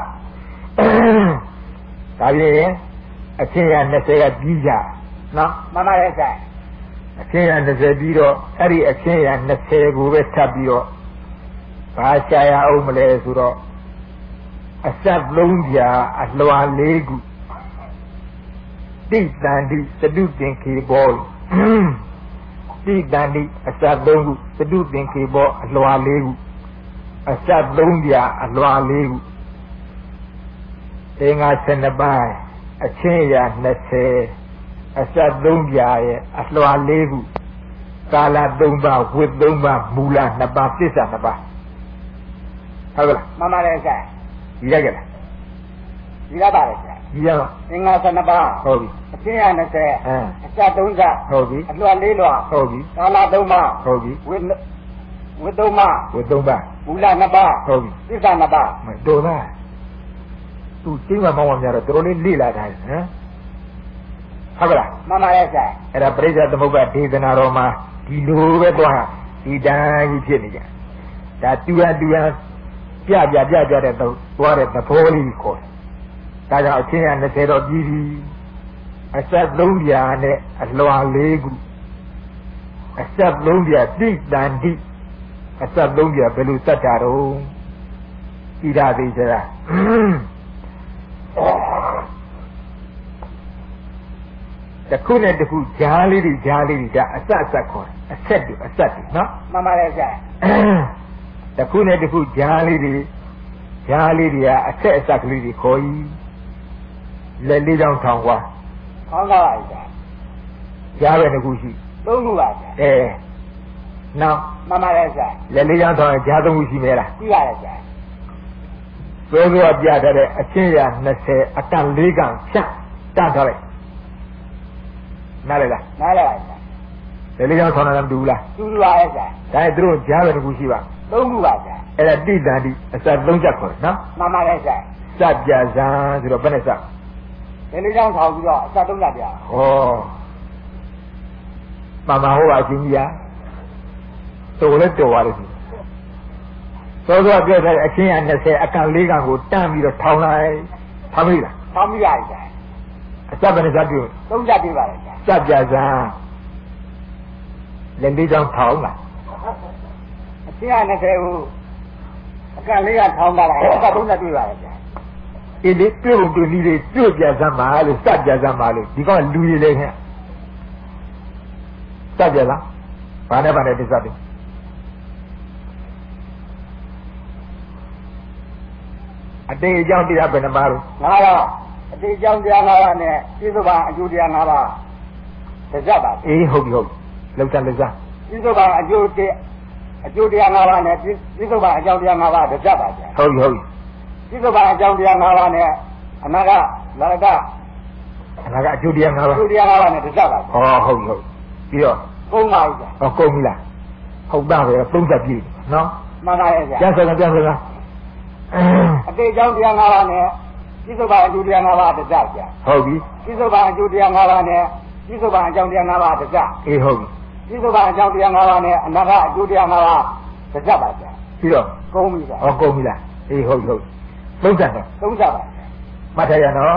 ပြင်အချင်းရ၂၀ကပြီးကြနော်မှန်ပါတယ်ဆရာအချင်းရ၂၀ပြီးတော့အဲ့ဒီအချင်းရ၂၀ကိုပဲထပ်ပြီးတော့ဘာရှာရအောင်မလဲဆိုတော့အစပ်လုံးပြအလွာလေးခုတိတန်တိသတုသင်္ခေဘောတိတန်တိအစပ်သုံးခုသတုသင်္ခေဘောအလွာလေးခုအစပ်သုံးပြအလွာလေးခုအင်္ဂါ၁၂ပါးအချင်းရ၂၀အစပ်သုံးပြရဲ့အလွာလေးခုကာလ၃ပါးဝိ၃ပါးမူလ၂ပါးသစ္စာ၂ပါးဟုတ်ကဲ့မှန်ပါတယ်ဆရာဒီရကြလားဒီရပါတယ်ဆရာဒီရပါအင်္ဂါ၁၂ပါးဟုတ်ပြီအချင်းရ၂၀အဲအစပ်၃စပ်ဟုတ်ပြီအလွာ၄လွာဟုတ်ပြီကာလ၃ပါးဟုတ်ပြီဝိဝိ၃ပါးဝိ၃ပါးမူလနှစ်ပါးဟုတ်ပြီသစ္စာနှစ်ပါးမတော်လားသူကျင်းမမောင်းအောင်များတော့တော်လေးလေ့လာထားတယ်ဟမ်ဟုတ်ကလားမှန်ပါရဲ့ဆရာအဲ့ဒါပရိစ္ဆေသမုပ္ပါဒေသနာတော်မှာဒီလိုပဲသွားဒီတိုင်းကြီးဖြစ်နေကြဒါတူရတူရပြပြပြပြတဲ့သွားတဲ့သဘောလေးခေါ်တယ်ဒါကြောင့်အချင်းရ၂၀တော့ပြီးပြီအဆက်သုံးပြာနဲ့အလွာလေးခုအဆက်သုံးပြာတိတန်တိအဆက်သုံးပြာဘယ်လိုတတ်တာတော့ဤဓာသေးစရာတခုနဲ့တခုဂျားလေးတွေဂျားလေးတွေဒါအဆက်အဆက်ခေါ်တယ်အဆက်တွေအဆက်တွေနော်မှန်ပါတယ်ဆရာတခုနဲ့တခုဂျားလေးတွေဂျားလေးတွေကအဆက်အဆက်ကလေးတွေခေါ်ကြီးလက်လေးချောင်းထောင်ကွာထောင်ပါပါဆရာကြားပဲတခုရှိသုံးခုပါဆရာအဲနောက်မှန်ပါတယ်ဆရာလက်လေးချောင်းထောင်ရင်ကြားသုံးခုရှိမဲလားရှိပါတယ်ဆရာသွဲသွဲပြထားတဲ့အချင်းရာ၂၀အတန်လေးကန်ဖြတ်တတ်ထားလိုက်နားလေလားနားလေပါဆရာလက်လေးချောင်းထောင်တာမတူဘူးလားတူတူပါရဲ့ဆရာဒါနဲ့သူတို့ကြားပဲတခုရှိပါသုံးခုပါဆရာအဲ့ဒါတိတန်တိအစသုံးချက်ခေါ်တယ်နော်မှန်ပါတယ်ဆရာစပြဇာဆိုတော့ဘယ်နဲ့စလက်လေးချောင်းထောင်ပြီးတော့အစသုံးချက်ပြဟောမှန်ပါဟောပါအရှင်ကြီးတော်လည်းတော်ပါတယ်သူသောသောပြောတဲ့အချင်းရ၂၀အကန့်လေးကန်ကိုတန်းပြီးတော့ထောင်လိုက်ထောင်ပြီလားထောင်ပြီပါဆရာအစဘယ်နဲ့စပြုသုံးချက်ပြပါလေဆရာစပြဇာလက်လေးချောင်းထောင်လားအချင်းရ၂၀ကိုအကန့်လေးကထောင်တာလားအကသုံးချက်ပြပါလေဆရာအေးလေပြုတ်တူနည်းလေးပြုတ်ပြစမ်းပါလို့စပြစမ်းပါလို့ဒီကောင်လူရည်လေးခင်စပြလားဘာနဲ့ဘာနဲ့တိစတယ်အတေအကြောင်းတရားဘယ်နှပါလို့ငါတော့အတေအကြောင်းတရား၅ပါးနဲ့ပြစ္ဆုတ်ပါအကျိုးတရား၅ပါးတစ်စက်ပါအေးဟုတ်ပြီဟုတ်လောက်တာလောက်စားပြစ္ဆုတ်ပါအကျိုးတရားအကျိုးတရား၅ပါးနဲ့ပြစ္ဆုတ်ပါအကြောင်းတရား၅ပါးတစ်စက်ပါဗျာဟုတ်ပြီဟုတ်ပြီပြစ္ဆုတ်ပါအကြောင်းတရား၅ပါးနဲ့အနာကလာရကအနာကအကျိုးတရား၅ပါးအကျိုးတရား၅ပါးနဲ့တစ်စက်ပါဟောဟုတ်ပြီဟုတ်ပြီးတော့ကုန်းပါဦးဗျာဟောကုန်းပြီလားဟုတ်တာပဲသုံးချက်ပြည့်နော်မှန်ပါရဲ့ဗျာပြန်စကားပြန်စကားအတေအကြောင်းတရား၅ပါးနဲ့ပြစ္ဆုတ်ပါအကျိုးတရား၅ပါးတစ်စက်ဗျာဟုတ်ပြီပြစ္ဆုတ်ပါအကျိုးတရား၅ပါးနဲ့ပြစ္ဆုတ်ပါအကြောင်းတရား၅ပါးတစ်စက်အေးဟုတ်ပြီပြစ္ဆုတ်ပါအကြောင်းတရား၅ပါးနဲ့အနာကအကျိုးတရား၅ပါးတစ်စက်ပါဗျာပြီးတော့ကုန်းပြီဗျာဟောကုန်းပြီလားအေးဟုတ်ဟုတ်သုံးစက်တော့သုံးစက်ပါမှတ်ထားရနော်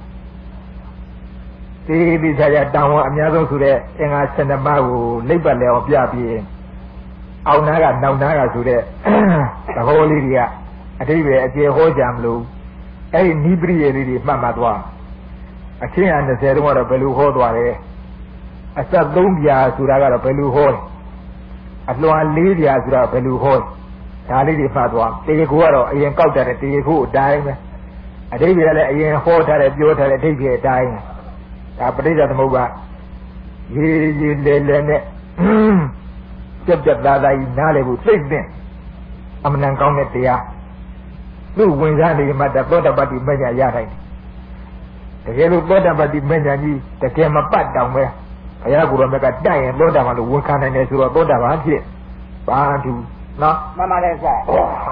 ဒီဒီဆရာတောင်းဝန်အများဆုံးဆိုတဲ့အင်္ဂါ၁၂ပါးကိုလိပ်ပတ်လဲအောင်ပြပြီးအောင်နာကနောက်နာကဆိုတဲ့သဘောလေးတွေကအတိပ္ပယ်အကျေဟောကြမလို့အဲ့ဒီနိပရိယေလေးတွေမှတ်မှတ်သွားအချင်းအ၂၀တုန်းကတော့ဘယ်လိုဟောသွားတယ်အစသုံးပြာဆိုတာကတော့ဘယ်လိုဟောအလွန်လေးပြာဆိုတာဘယ်လိုဟောဒါလေးတွေမှတ်သွားတေခိုးကတော့အရင်ကောက်တဲ့တေခိုးအတိုင်းပဲအတိပ္ပယ်လည်းအရင်ဟောထားတယ်ပြောထားတယ်အတိပ္ပယ်အတိုင်းဒါပဋိစ္စသမုပ္ပါရေရေလဲလဲနဲ့ကြက်ကြက်သားသားကြီးနားလေဖို့သိတဲ့အမှန်တန်ကောင်းတဲ့တရားသူ့ဝင်စားနေမှတသောတပတ္တိမညာရတိုင်းတကယ်လို့သောတပတ္တိမညာကြီးတကယ်မပတ်တောင်ပဲဘုရားကိုယ်တော်မြတ်ကတိုက်ရင်သောတာပန်လို့ဝန်ခံနိုင်တယ်ဆိုတော့သောတာပန်ဖြစ်ဘာတူနော်မှန်ပါတယ်ဆရာ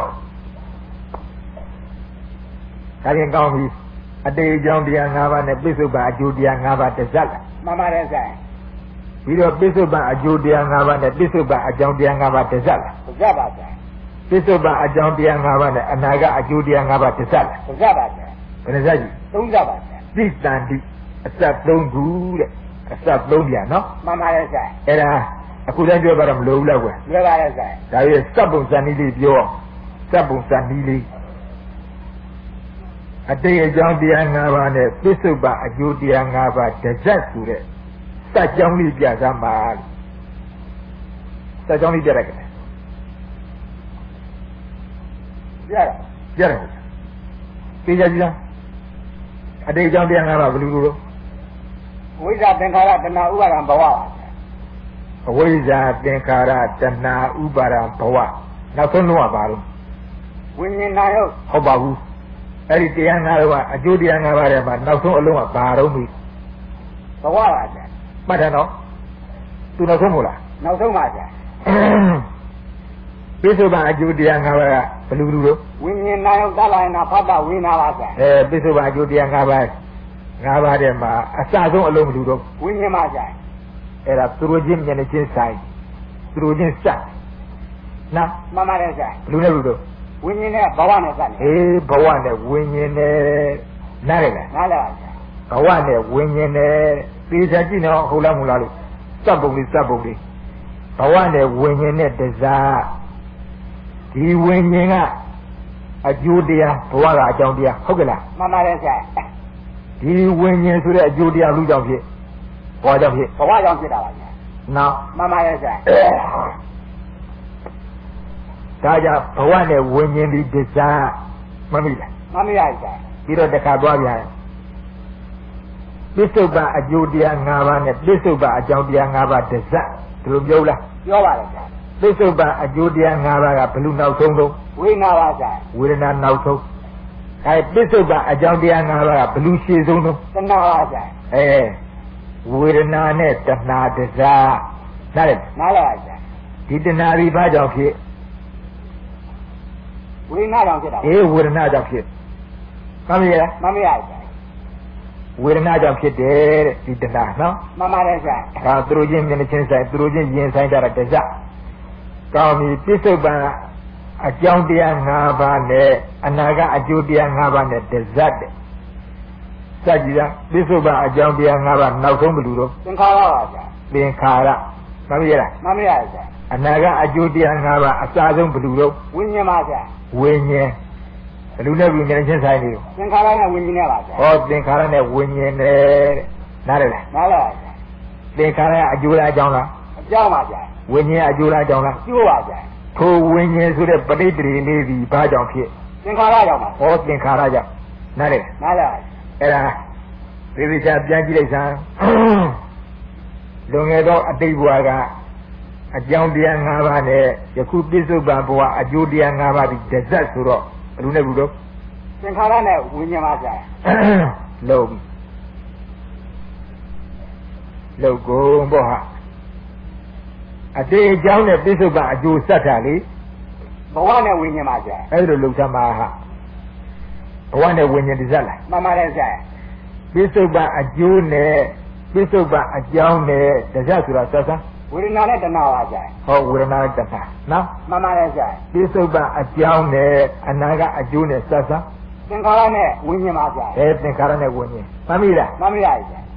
ဒါရင်ကောင်းပြီအတေအကြောင်းတရား၅ပါးနဲ့ပြစ္ဆုတ်ပန်အကျိုးတရား၅ပါးတစ်စက်လားမှန်ပါတယ်ဆရာပြီးတော့ပြစ္ဆုတ်ပန်အကျိုးတရား၅ပါးနဲ့ပြစ္ဆုတ်ပန်အကြောင်းတရား၅ပါးတစ်စက်လားတစ်စက်ပါဆရာပြစ္ဆုတ်ပန်အကြောင်းတရား၅ပါးနဲ့အနာကအကျိုးတရား၅ပါးတစ်စက်လားတစ်စက်ပါဆရာဘယ်နှစက်ကြီးသုံးစက်ပါဆရာသိတန်တိအစက်သုံးခုတဲ့အစက်သုံးပြန်နော်မှန်ပါတယ်ဆရာအဲ့ဒါအခုတည်းပြောတော့မလိုဘူးလားကွယ်ပြောပါရဲ့ဆရာဒါရဲ့စက်ပုံစံနည်းလေးပြောစက်ပုံစံနည်းလေးအတေအကြောင်းတရား၅ပါးနဲ့ပြစ္ဆုတ်ပန်အကျိုးတရား၅ပါးတစ်စက်ဆိုတဲ့စက်ကြောင်းလေးပြစမ်းပါစက်ကြောင်းလေးပြရခဲ့ပြရပြရတယ်သိကြကြည့်လားအတေအကြောင်းတရား၅ပါးဘယ်လိုလိုဝိဇ္ဇာသင်္ခါရတဏှာဥပါဒံဘဝပါအဝိဇ္ဇာသင်္ခါရတဏှာဥပါဒံဘဝနောက်ဆုံးလုံးကပါလို့ဝိညာဏယုတ်ဟုတ်ပါဘူးအဲ့ဒီတရား၅ပါးကအကျိုးတရား၅ပါးထဲမှာနောက်ဆုံးအလုံးကဘာတော့ပြီဘဝပါဆရာမှတ်တယ်နော်သူနောက်ဆုံးမို့လားနောက်ဆုံးပါဆရာပိဿုပန်အကျိုးတရား၅ပါးကဘယ်လိုလိုလို့ဝိညာဉ်နာယုတ်တလာရင်ဖတ်တာဝိနာပါဆရာအဲပိဿုပန်အကျိုးတရား၅ပါး၅ပါးတည်းမှာအစဆုံးအလုံးဘယ်လိုတော့ဝိညာဉ်ပါဆရာအဲ့ဒါသူတို့ချင်းမျက်နှာချင်းဆိုင်သူတို့ချင်းစက်နော်မှန်ပါတယ်ဆရာဘယ်လိုလဲလို့တော့ဝိညာဉ်နဲ့ဘဝနဲ့စက်နေအေးဘဝနဲ့ဝိညာဉ်နဲ့နားရလားနားလားဆရာဘဝနဲ့ဝိညာဉ်နဲ့သေချာကြည့်နော်ဟုတ်လားမဟုတ်လားလို့စက်ပုံလေးစက်ပုံလေးဘဝနဲ့ဝိညာဉ်နဲ့တစားဒီဝိညာဉ်ကအကျိုးတရားဘဝကအကြောင်းတရားဟုတ်ကဲ့လားမှန်ပါတယ်ဆရာဒီဝိညာဉ်ဆိုတဲ့အကျိုးတရားလူကြောင့်ဖြစ်ဘဝကြောင့်ဖြစ်ဘဝကြောင့်ဖြစ်တာပါဆရာနော်မှန်ပါတယ်ဆရာဒါကြောင့်ဘဝနဲ့ဝိညာဉ်ဒီတစားမမိလားမှန်ပါရဲ့ဆရာပြီးတော့တခါသွားပြန်ပစ္စုပန်အကျိုးတရား၅ပါးနဲ့ပစ္စုပန်အကြောင်းတရား၅ပါးတစပ်ဒီလိုပြောလားပြောပါတယ်ဆရာပစ္စုပန်အကျိုးတရား၅ပါးကဘယ်လိုနောက်ဆုံးတော့ဝိညာဉ်ပါဆရာဝေဒနာနောက်ဆုံးအဲပစ္စုပန်အကြောင်းတရား၅ပါးကဘယ်လိုရှည်ဆုံးတော့တဏှာပါဆရာအဲဝေဒနာနဲ့တဏှာတစပ်နားလည်နားလည်ပါဆရာဒီတဏှာဒီဘာကြောင့်ဖြစ်ဝေဒနာကြောင့်ဖြစ်တာအေးဝေဒနာကြောင့်ဖြစ်မှန်ပြီလားမှန်ပါရဲ့ဆရာဝေဒနာကြောင့်ဖြစ်တယ်တဲ့ဒီတဏှာနော်မှန်ပါတယ်ဆရာဒါသူတို့ချင်းမျက်နှာချင်းဆိုင်သူတို့ချင်းရင်ဆိုင်ကြတာတစကောင်းပြီပြစ္ဆုတ်ပန်အကြောင်းတရား၅ပါးနဲ့အနာကအကျိုးတရား၅ပါးနဲ့တစတဲ့စကြည်လားပြစ္ဆုတ်ပန်အကြောင်းတရား၅ပါးနောက်ဆုံးဘယ်လိုတော့သင်္ခါရပါဆရာသင်္ခါရမှန်ပြီလားမှန်ပါရဲ့ဆရာအနာကအကျိုးတရား၅ပါးအစားဆုံးဘယ်လိုတော့ဝိညာဉ်ပါဆရာဝိညာဉ်ဘယ်လိုလဲဝိညာဉ်ချင်းဆိုင်နေလို့သင်္ခါရနဲ့ဝိညာဉ်နဲ့ပါဆရာဟောသင်္ခါရနဲ့ဝိညာဉ်နဲ့နားလည်လားနားလည်ပါဆရာသင်္ခါရအကျိုးလားအကြောင်းလားအကြောင်းပါဆရာဝိညာဉ်အကျိုးလားအကြောင်းလားအကျိုးပါဆရာထိုဝိညာဉ်ဆိုတဲ့ပဋိတ္တိလေးဒီဘာကြောင့်ဖြစ်သင်္ခါရကြောင့်ပါဟောသင်္ခါရကြောင့်နားလည်နားလည်ပါအဲ့ဒါသေသေးချာပြန်ကြည့်လိုက်စမ်းလွန်ခဲ့သောအတိတ်ဘဝကအကြောင်းတရား၅ပါးနဲ့ယခုပြစ္ဆုတ်ပန်ဘဝအကျိုးတရား၅ပါးဒီတဇတ်ဆိုတော့ဘယ်လိုနဲ့ဘူးတော့သင်္ခါရနဲ့ဝိညာဉ်ပါဆရာလုံးလုံးကုန်ပေါ့ဟာအတေအကြောင်းနဲ့ပြစ္ဆုတ်ပန်အကျိုးစက်တာလေဘဝနဲ့ဝိညာဉ်ပါဆရာအဲ့လိုလုံသမားဟာဘဝနဲ့ဝိညာဉ်တဇတ်လားမှန်ပါတယ်ဆရာပြစ္ဆုတ်ပန်အကျိုးနဲ့ပြစ္ဆုတ်ပန်အကြောင်းနဲ့တဇတ်ဆိုတာသက်သာဝေဒနာနဲ့တဏှာပါဆရာဟောဝေဒနာနဲ့တဏှာနော်မှန်ပါတယ်ဆရာပြစ္ဆုတ်ပန်အကြောင်းနဲ့အနာကအကျိုးနဲ့သက်သာသင်္ခါရနဲ့ဝိညာဉ်ပါဆရာအဲသင်္ခါရနဲ့ဝိညာဉ်မှန်ပြီလားမှန်ပြီပါဆရာ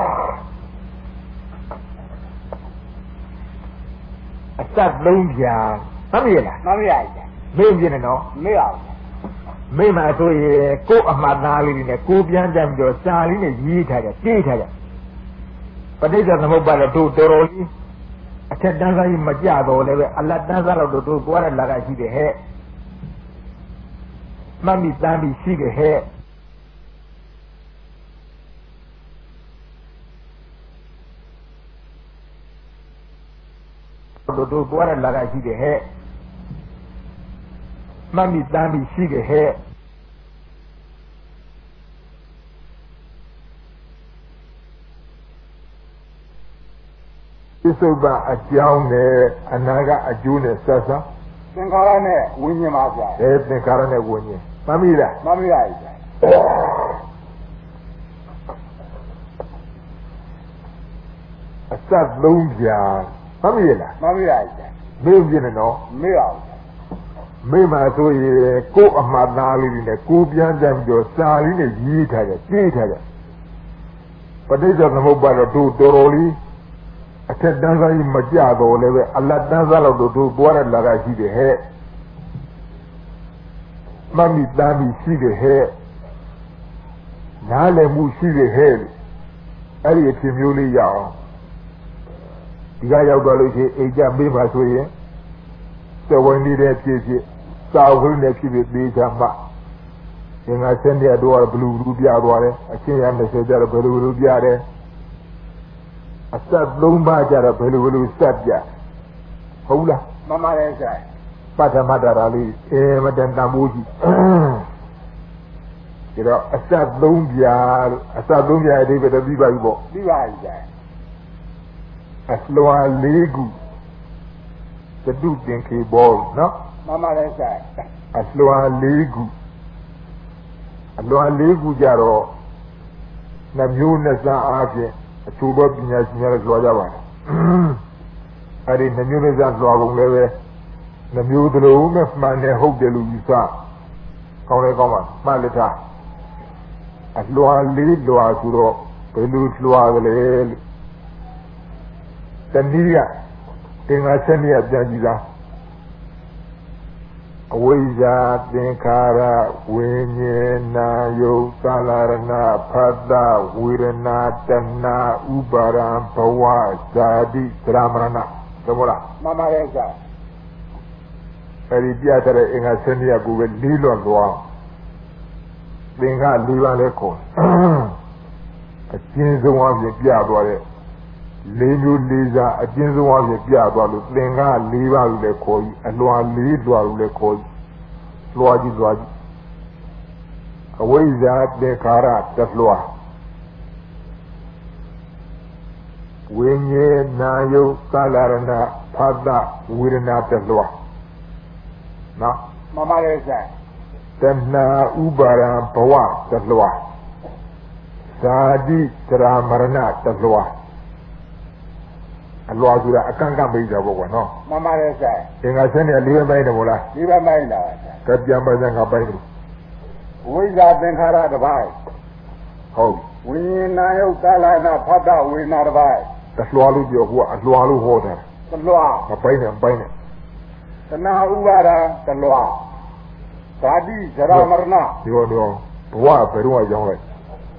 အစပ်သုံးပြာမှန်ပြီလားမှန်ပြီပါဆရာမေ့ပြနေတော့မေ့ပါဘူးမေ့မှာဆိုရင်ကိုယ်အမှတ်သားလေးနဲ့ကိုယ်ပြန်ကြပြီးတော့စာလေးနဲ့ရေးထားကြတေးထားကြပဋိစ္စသမုပ္ပါဒ်တို့တော်တော်ကြီးအထက်တန်းစားကြီးမကြတော့လည်းပဲအလတ်တန်းစားတော့တို့သွားရလာကရှိတယ်ဟဲ့မမိတန်းပြီးရှိတယ်ဟဲ့တို့တို့သွားရလာကရှိတယ်ဟဲ့မမိတန်းပြီးရှိတယ်ဟဲ့ပြစ္ဆုတ်ပန်အကြောင်းနဲ့အနာကအကျိုးနဲ့ဆက်စားသင်္ခါရနဲ့ဝိညာဉ်ပါဆရာအဲသင်္ခါရနဲ့ဝိညာဉ်မှန်ပြီလားမှန်ပြီပါဆရာအစပ်သုံးပြာမှန်ပြီလားမှန်ပြီပါဆရာမေ့ပြနေတော့မေ့ပါဘူးမေ့မှာဆိုရင်ကိုယ်အမှတ်သားလေးနဲ့ကိုယ်ပြန်ကြပြီးတော့စာလေးနဲ့ရေးထားကြတေးထားကြပဋိစ္စသမုပ္ပါဒ်တို့တော်တော်လေးအထက်တန်းစားကြီးမကြတော့လည်းပဲအလတ်တန်းစားတော့တို့သွားရလာကရှိတယ်ဟဲ့မမိတန်းပြီးရှိတယ်ဟဲ့နားလည်မှုရှိတယ်ဟဲ့အဲ့ဒီအဖြစ်မျိုးလေးရအောင်ဒီကရောက်တော့လို့ရှိရင်အိမ်ကြမေးပါဆိုရင်သဝင်လေးတဲ့ဖြစ်ဖြစ်စာဝိနဲ့ဖြစ်ဖြစ်သေးချာမှသင်္ဃာဆင်းတဲ့တော့ဘလူးလူးပြသွားတယ်အချင်းရနှစ်ဆယ်ကျတော့ဘလူးလူးပြတယ်အစပ်သုံးပါးကြတော့ဘယ်လိုဘယ်လိုစက်ပြဟုတ်လားမှန်ပါတယ်ဆရာပထမတာလေးအဲမတန်တန်မိုးကြီးဒါတော့အစပ်သုံးပြအစပ်သုံးပြအသေးပဲပြီးပါပြီပေါ့ပြီးပါပြီဆရာအလွာလေးခုတတုသင်္ခေဘောနော်မှန်ပါတယ်ဆရာအလွာလေးခုအလွာလေးခုကြတော့နှမျိုးနှစ်စားအားဖြင့်အချို့သောပညာရှင်များလွှာကြပါတယ်အဲဒီနှမျိုးနှစ်စားလွှာကုန်လည်းပဲနှမျိုးသလုံးနဲ့မှန်တယ်ဟုတ်တယ်လို့ယူဆကောင်းတယ်ကောင်းပါမှန်လက်ထားအလွာလေးလွှာဆိုတော့ဘယ်လိုလွှာကလေးလို့တနည်းကသင်္ခါဆက်မြတ်ပြန်ကြည့်လားအဝိဇ္ဇာသင်္ခါရဝိညာဏယုတ်သလရဏဖတ်တဝေဒနာတဏှာဥပါရံဘဝဇာတိသရမရဏသမလားမှန်ပါတယ်ဆရာအဲဒီပြတဲ့အင်္ဂါဆက်မြတ်ကိုပဲလေးလွတ်သွားသင်္ခါလေးပါးလဲခေါ်အကျဉ်းဆုံးအဖြစ်ပြသွားတဲ့လေးမျိုးလေးစားအကျဉ်းဆုံးအဖြစ်ပြသွားလို့သင်္ကားလေးပါးလို့လည်းခေါ်ပြီးအလွာလေးလွာလို့လည်းခေါ်ပြီးလွာကြီးလွာကြီးအဝိဇ္ဇာသင်္ခါရတလွာဝိညာဏယုတ်သလရဏဖတ်တဝေဒနာတလွာနော်မှန်ပါတယ်ဆရာတဏှာဥပါရံဘဝတလွာဇာတိသရမရဏတလွာအလွာဆိုတာအကန့်ကန့်ပိကြပေါ့ကွာနော်မှန်ပါတယ်ဆရာသင်္ခါဆက်နေလေးပဲပိုင်းတယ်မို့လားလေးပဲပိုင်းလားဆရာကပြန်ပါစံကပိုင်းတယ်ဝိဇ္ဇာသင်္ခါရတစ်ပိုင်းဟုတ်ဝိညာဏယုတ်သလနာဖတ်တဝေဒနာတစ်ပိုင်းတလွာလို့ပြောဟိုကအလွာလို့ဟောတာတလွာမပိုင်းနဲ့ပိုင်းနဲ့တဏှာဥပါဒတလွာဓာတိဇရမရဏဒီလိုတော့ဘဝဘယ်တော့ရောက်လိုက်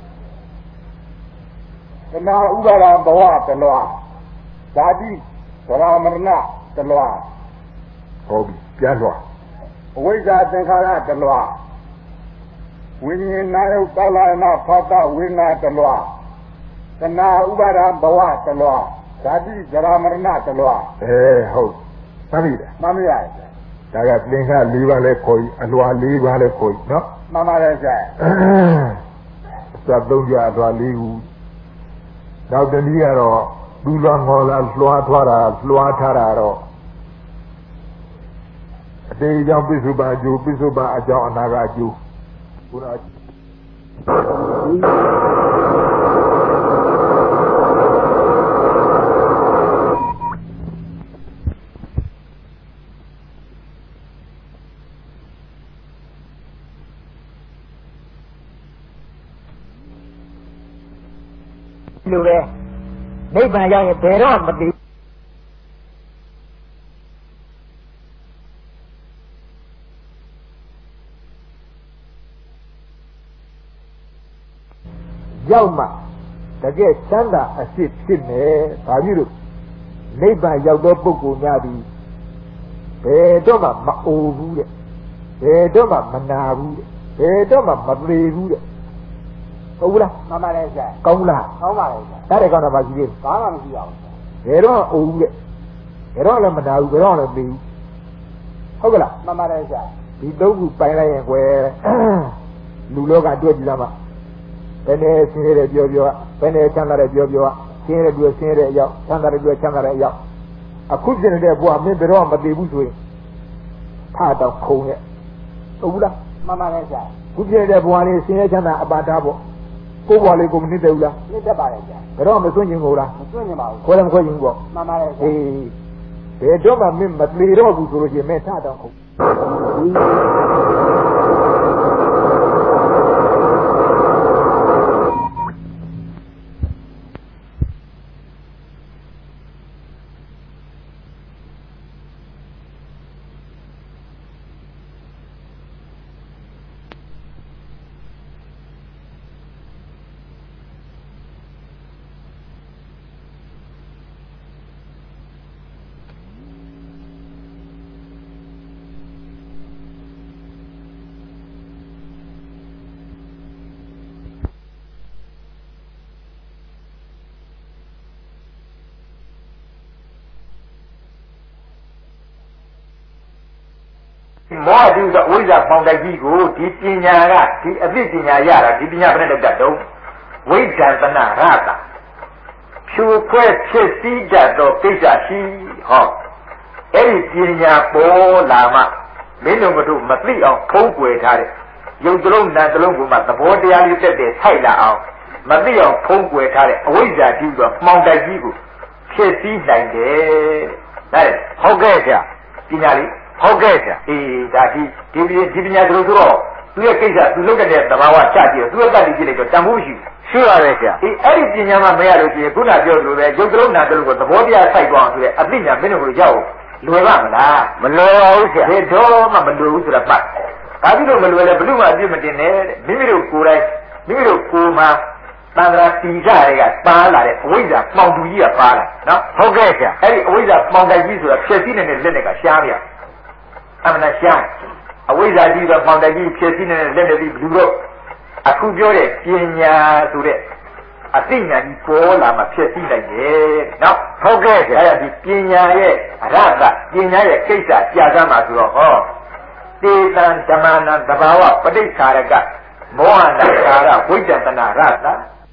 တဏှာဥပါဒဘဝတလွာဓာတိသရမရဏတလွာဟုတ်ပြီပြန်လွာအဝိဇ္ဇာသင်္ခါရတလွာဝိညာဏယုတ်သလနာဖတ်တဝေဒနာတလွာတဏှာဥပါဒဘဝတလွာဓာတိသရမရဏတလွာအဲဟုတ်မှန်ပြီလားမှန်ပါရဲ့ဒါကသင်္ခါလေးပါးလဲခေါ်ပြီးအလွာလေးပါးလဲခေါ်ပြီးနော်မှန်ပါတယ်ဆရာသတ်သုံးကြအလွာလေးခုနောက်တနည်းကတော့သူလွန်ငေါ်လာလွှားထွားတာလွှားထားတာတော့အတေအကြောင်းပိစုပါအကျိုးပိစုပါအကြောင်းအနာကအကျိုးဘုရားလူပဲနိဗ္ဗာန်ရောက်ရင်ဘယ်တော့မသိရောက်မှတကယ်ချမ်းသာအဖြစ်ဖြစ်မယ်ဒါပြုလို့နိဗ္ဗာန်ရောက်သောပုဂ္ဂိုလ်များသည်ဘယ်တော့မှမအိုဘူးတဲ့ဘယ်တော့မှမနာဘူးတဲ့ဘယ်တော့မှမသေးဘူးတဲ့ဟုတ်လားမှန်ပါတယ်ဆရာကောင်းလားကောင်းပါလေဆရာဒါတွေကောင်းတာပါရှိသေးဘာမှမရှိပါဘူးဘယ်တော့အိုဘူးတဲ့ဘယ်တော့လည်းမနာဘူးဘယ်တော့လည်းမေးဘူးဟုတ်ကလားမှန်ပါတယ်ဆရာဒီသုံးခုပိုင်လိုက်ရင်ကွယ်လူလောကတွေ့ကြည့်လားမဘယ်နဲ့ဆင်းရဲပြောပြောဘယ်နဲ့ချမ်းသာတယ်ပြောပြောဆင်းရဲတွေ့ဆင်းရဲတဲ့အရောက်ချမ်းသာတယ်တွေ့ချမ်းသာတဲ့အရောက်အခုဖြစ်နေတဲ့ဘဝမင်းဘယ်တော့မသိဘူးဆိုရင်ဖာတော့ခုံရဲ့ဟုတ်ဘူးလားမှန်ပါတယ်ဆရာခုဖြစ်နေတဲ့ဘဝလေးဆင်းရဲချမ်းသာအပါတာပေါ့ကိုယ်ဘဝလေးကိုမနစ်တယ်ဘူးလားနစ်တတ်ပါတယ်ဆရာဘယ်တော့မစွန့်ကျင်ဘူးလားမစွန့်ကျင်ပါဘူးခေါ်တယ်မခေါ်ကျင်ဘူးပေါ့မှန်ပါတယ်ဆရာအေးဘယ်တော့မှမင်းမသေးတော့ဘူးဆိုလို့ရှိရင်မင်းထတော့ခုံမောဟတုဆိုအဝိဇ္ဇာပေါင်တိုက်ကြီးကိုဒီပညာကဒီအသိပညာရတာဒီပညာဘယ်နဲ့လောက်တတ်တော့ဝိဒ္ဒနာရတာဖြူခွဲဖြစ်စည်းတတ်သောကိစ္စရှိဟောအဲ့ဒီပညာပေါ်လာမှမင်းတို့တို့မသိအောင်ဖုံးကွယ်ထားတဲ့ရုပ်တလုံးနာမ်တလုံးကိုမှသဘောတရားလေးတက်တဲ့ထိုက်လာအောင်မသိအောင်ဖုံးကွယ်ထားတဲ့အဝိဇ္ဇာတိဆိုမှောင်တိုက်ကြီးကိုဖြစ်စည်းနိုင်တယ်တဲ့ဟုတ်ကဲ့ဆရာပညာလေးဟုတ်ကဲ့ဆရာအေးဒါဒီဒီဒီပညာတို့ဆိုတော့သူရဲ့ကိစ္စသူလုပ်တဲ့သဘာဝချကြည့်သူရဲ့တတ်တည်ကြည့်လိုက်တော့တန်ဖိုးရှိရှိပါရဲ့ဆရာအေးအဲ့ဒီပညာမှမရလို့ရှိရင်ခုနပြောလို့ပဲရုပ်တလုံးနာမ်တလုံးကိုသဘောတရားစိုက်သွားအောင်ဆိုတဲ့အသိဉာဏ်မင်းတို့ကိုရောက်လွယ်ပါမလားမလွယ်ပါဘူးဆရာဒီတော့မှမလွယ်ဘူးဆိုတာမှတ်ဒါပြီးတော့မလွယ်လဲဘလို့မှအပြစ်မတင်နဲ့မိမိတို့ကိုယ်တိုင်မိမိတို့ကိုယ်မှာတန်ត្រာတီကြတွေကပါလာတဲ့အဝိဇ္ဇာမှောင်တူကြီးကပါလာနော်ဟုတ်ကဲ့ဆရာအဲ့ဒီအဝိဇ္ဇာမှောင်တိုက်ကြီးဆိုတာဖြည့်စည်းနေတဲ့လက်နဲ့ကရှားပြအမှန်တရားရှားအဝိဇ္ဇာကြီးတော့မှောင်တိုက်ကြီးဖြည့်စည်းနေတဲ့လက်နဲ့ပြီးဘလူတော့အခုပြောတဲ့ပညာဆိုတဲ့အသိဉာဏ်ကြီးပေါ်လာမှဖြည့်စည်းနိုင်တယ်နော်ဟုတ်ကဲ့ဆရာအဲ့ဒီပညာရဲ့အရဟတပညာရဲ့ကိစ္စကြာစမ်းမှာဆိုတော့ဟောတေတံဓမ္မနာသဘာဝပဋိက္ခာရကမောဟနာကာရဝိတ္တနာရသ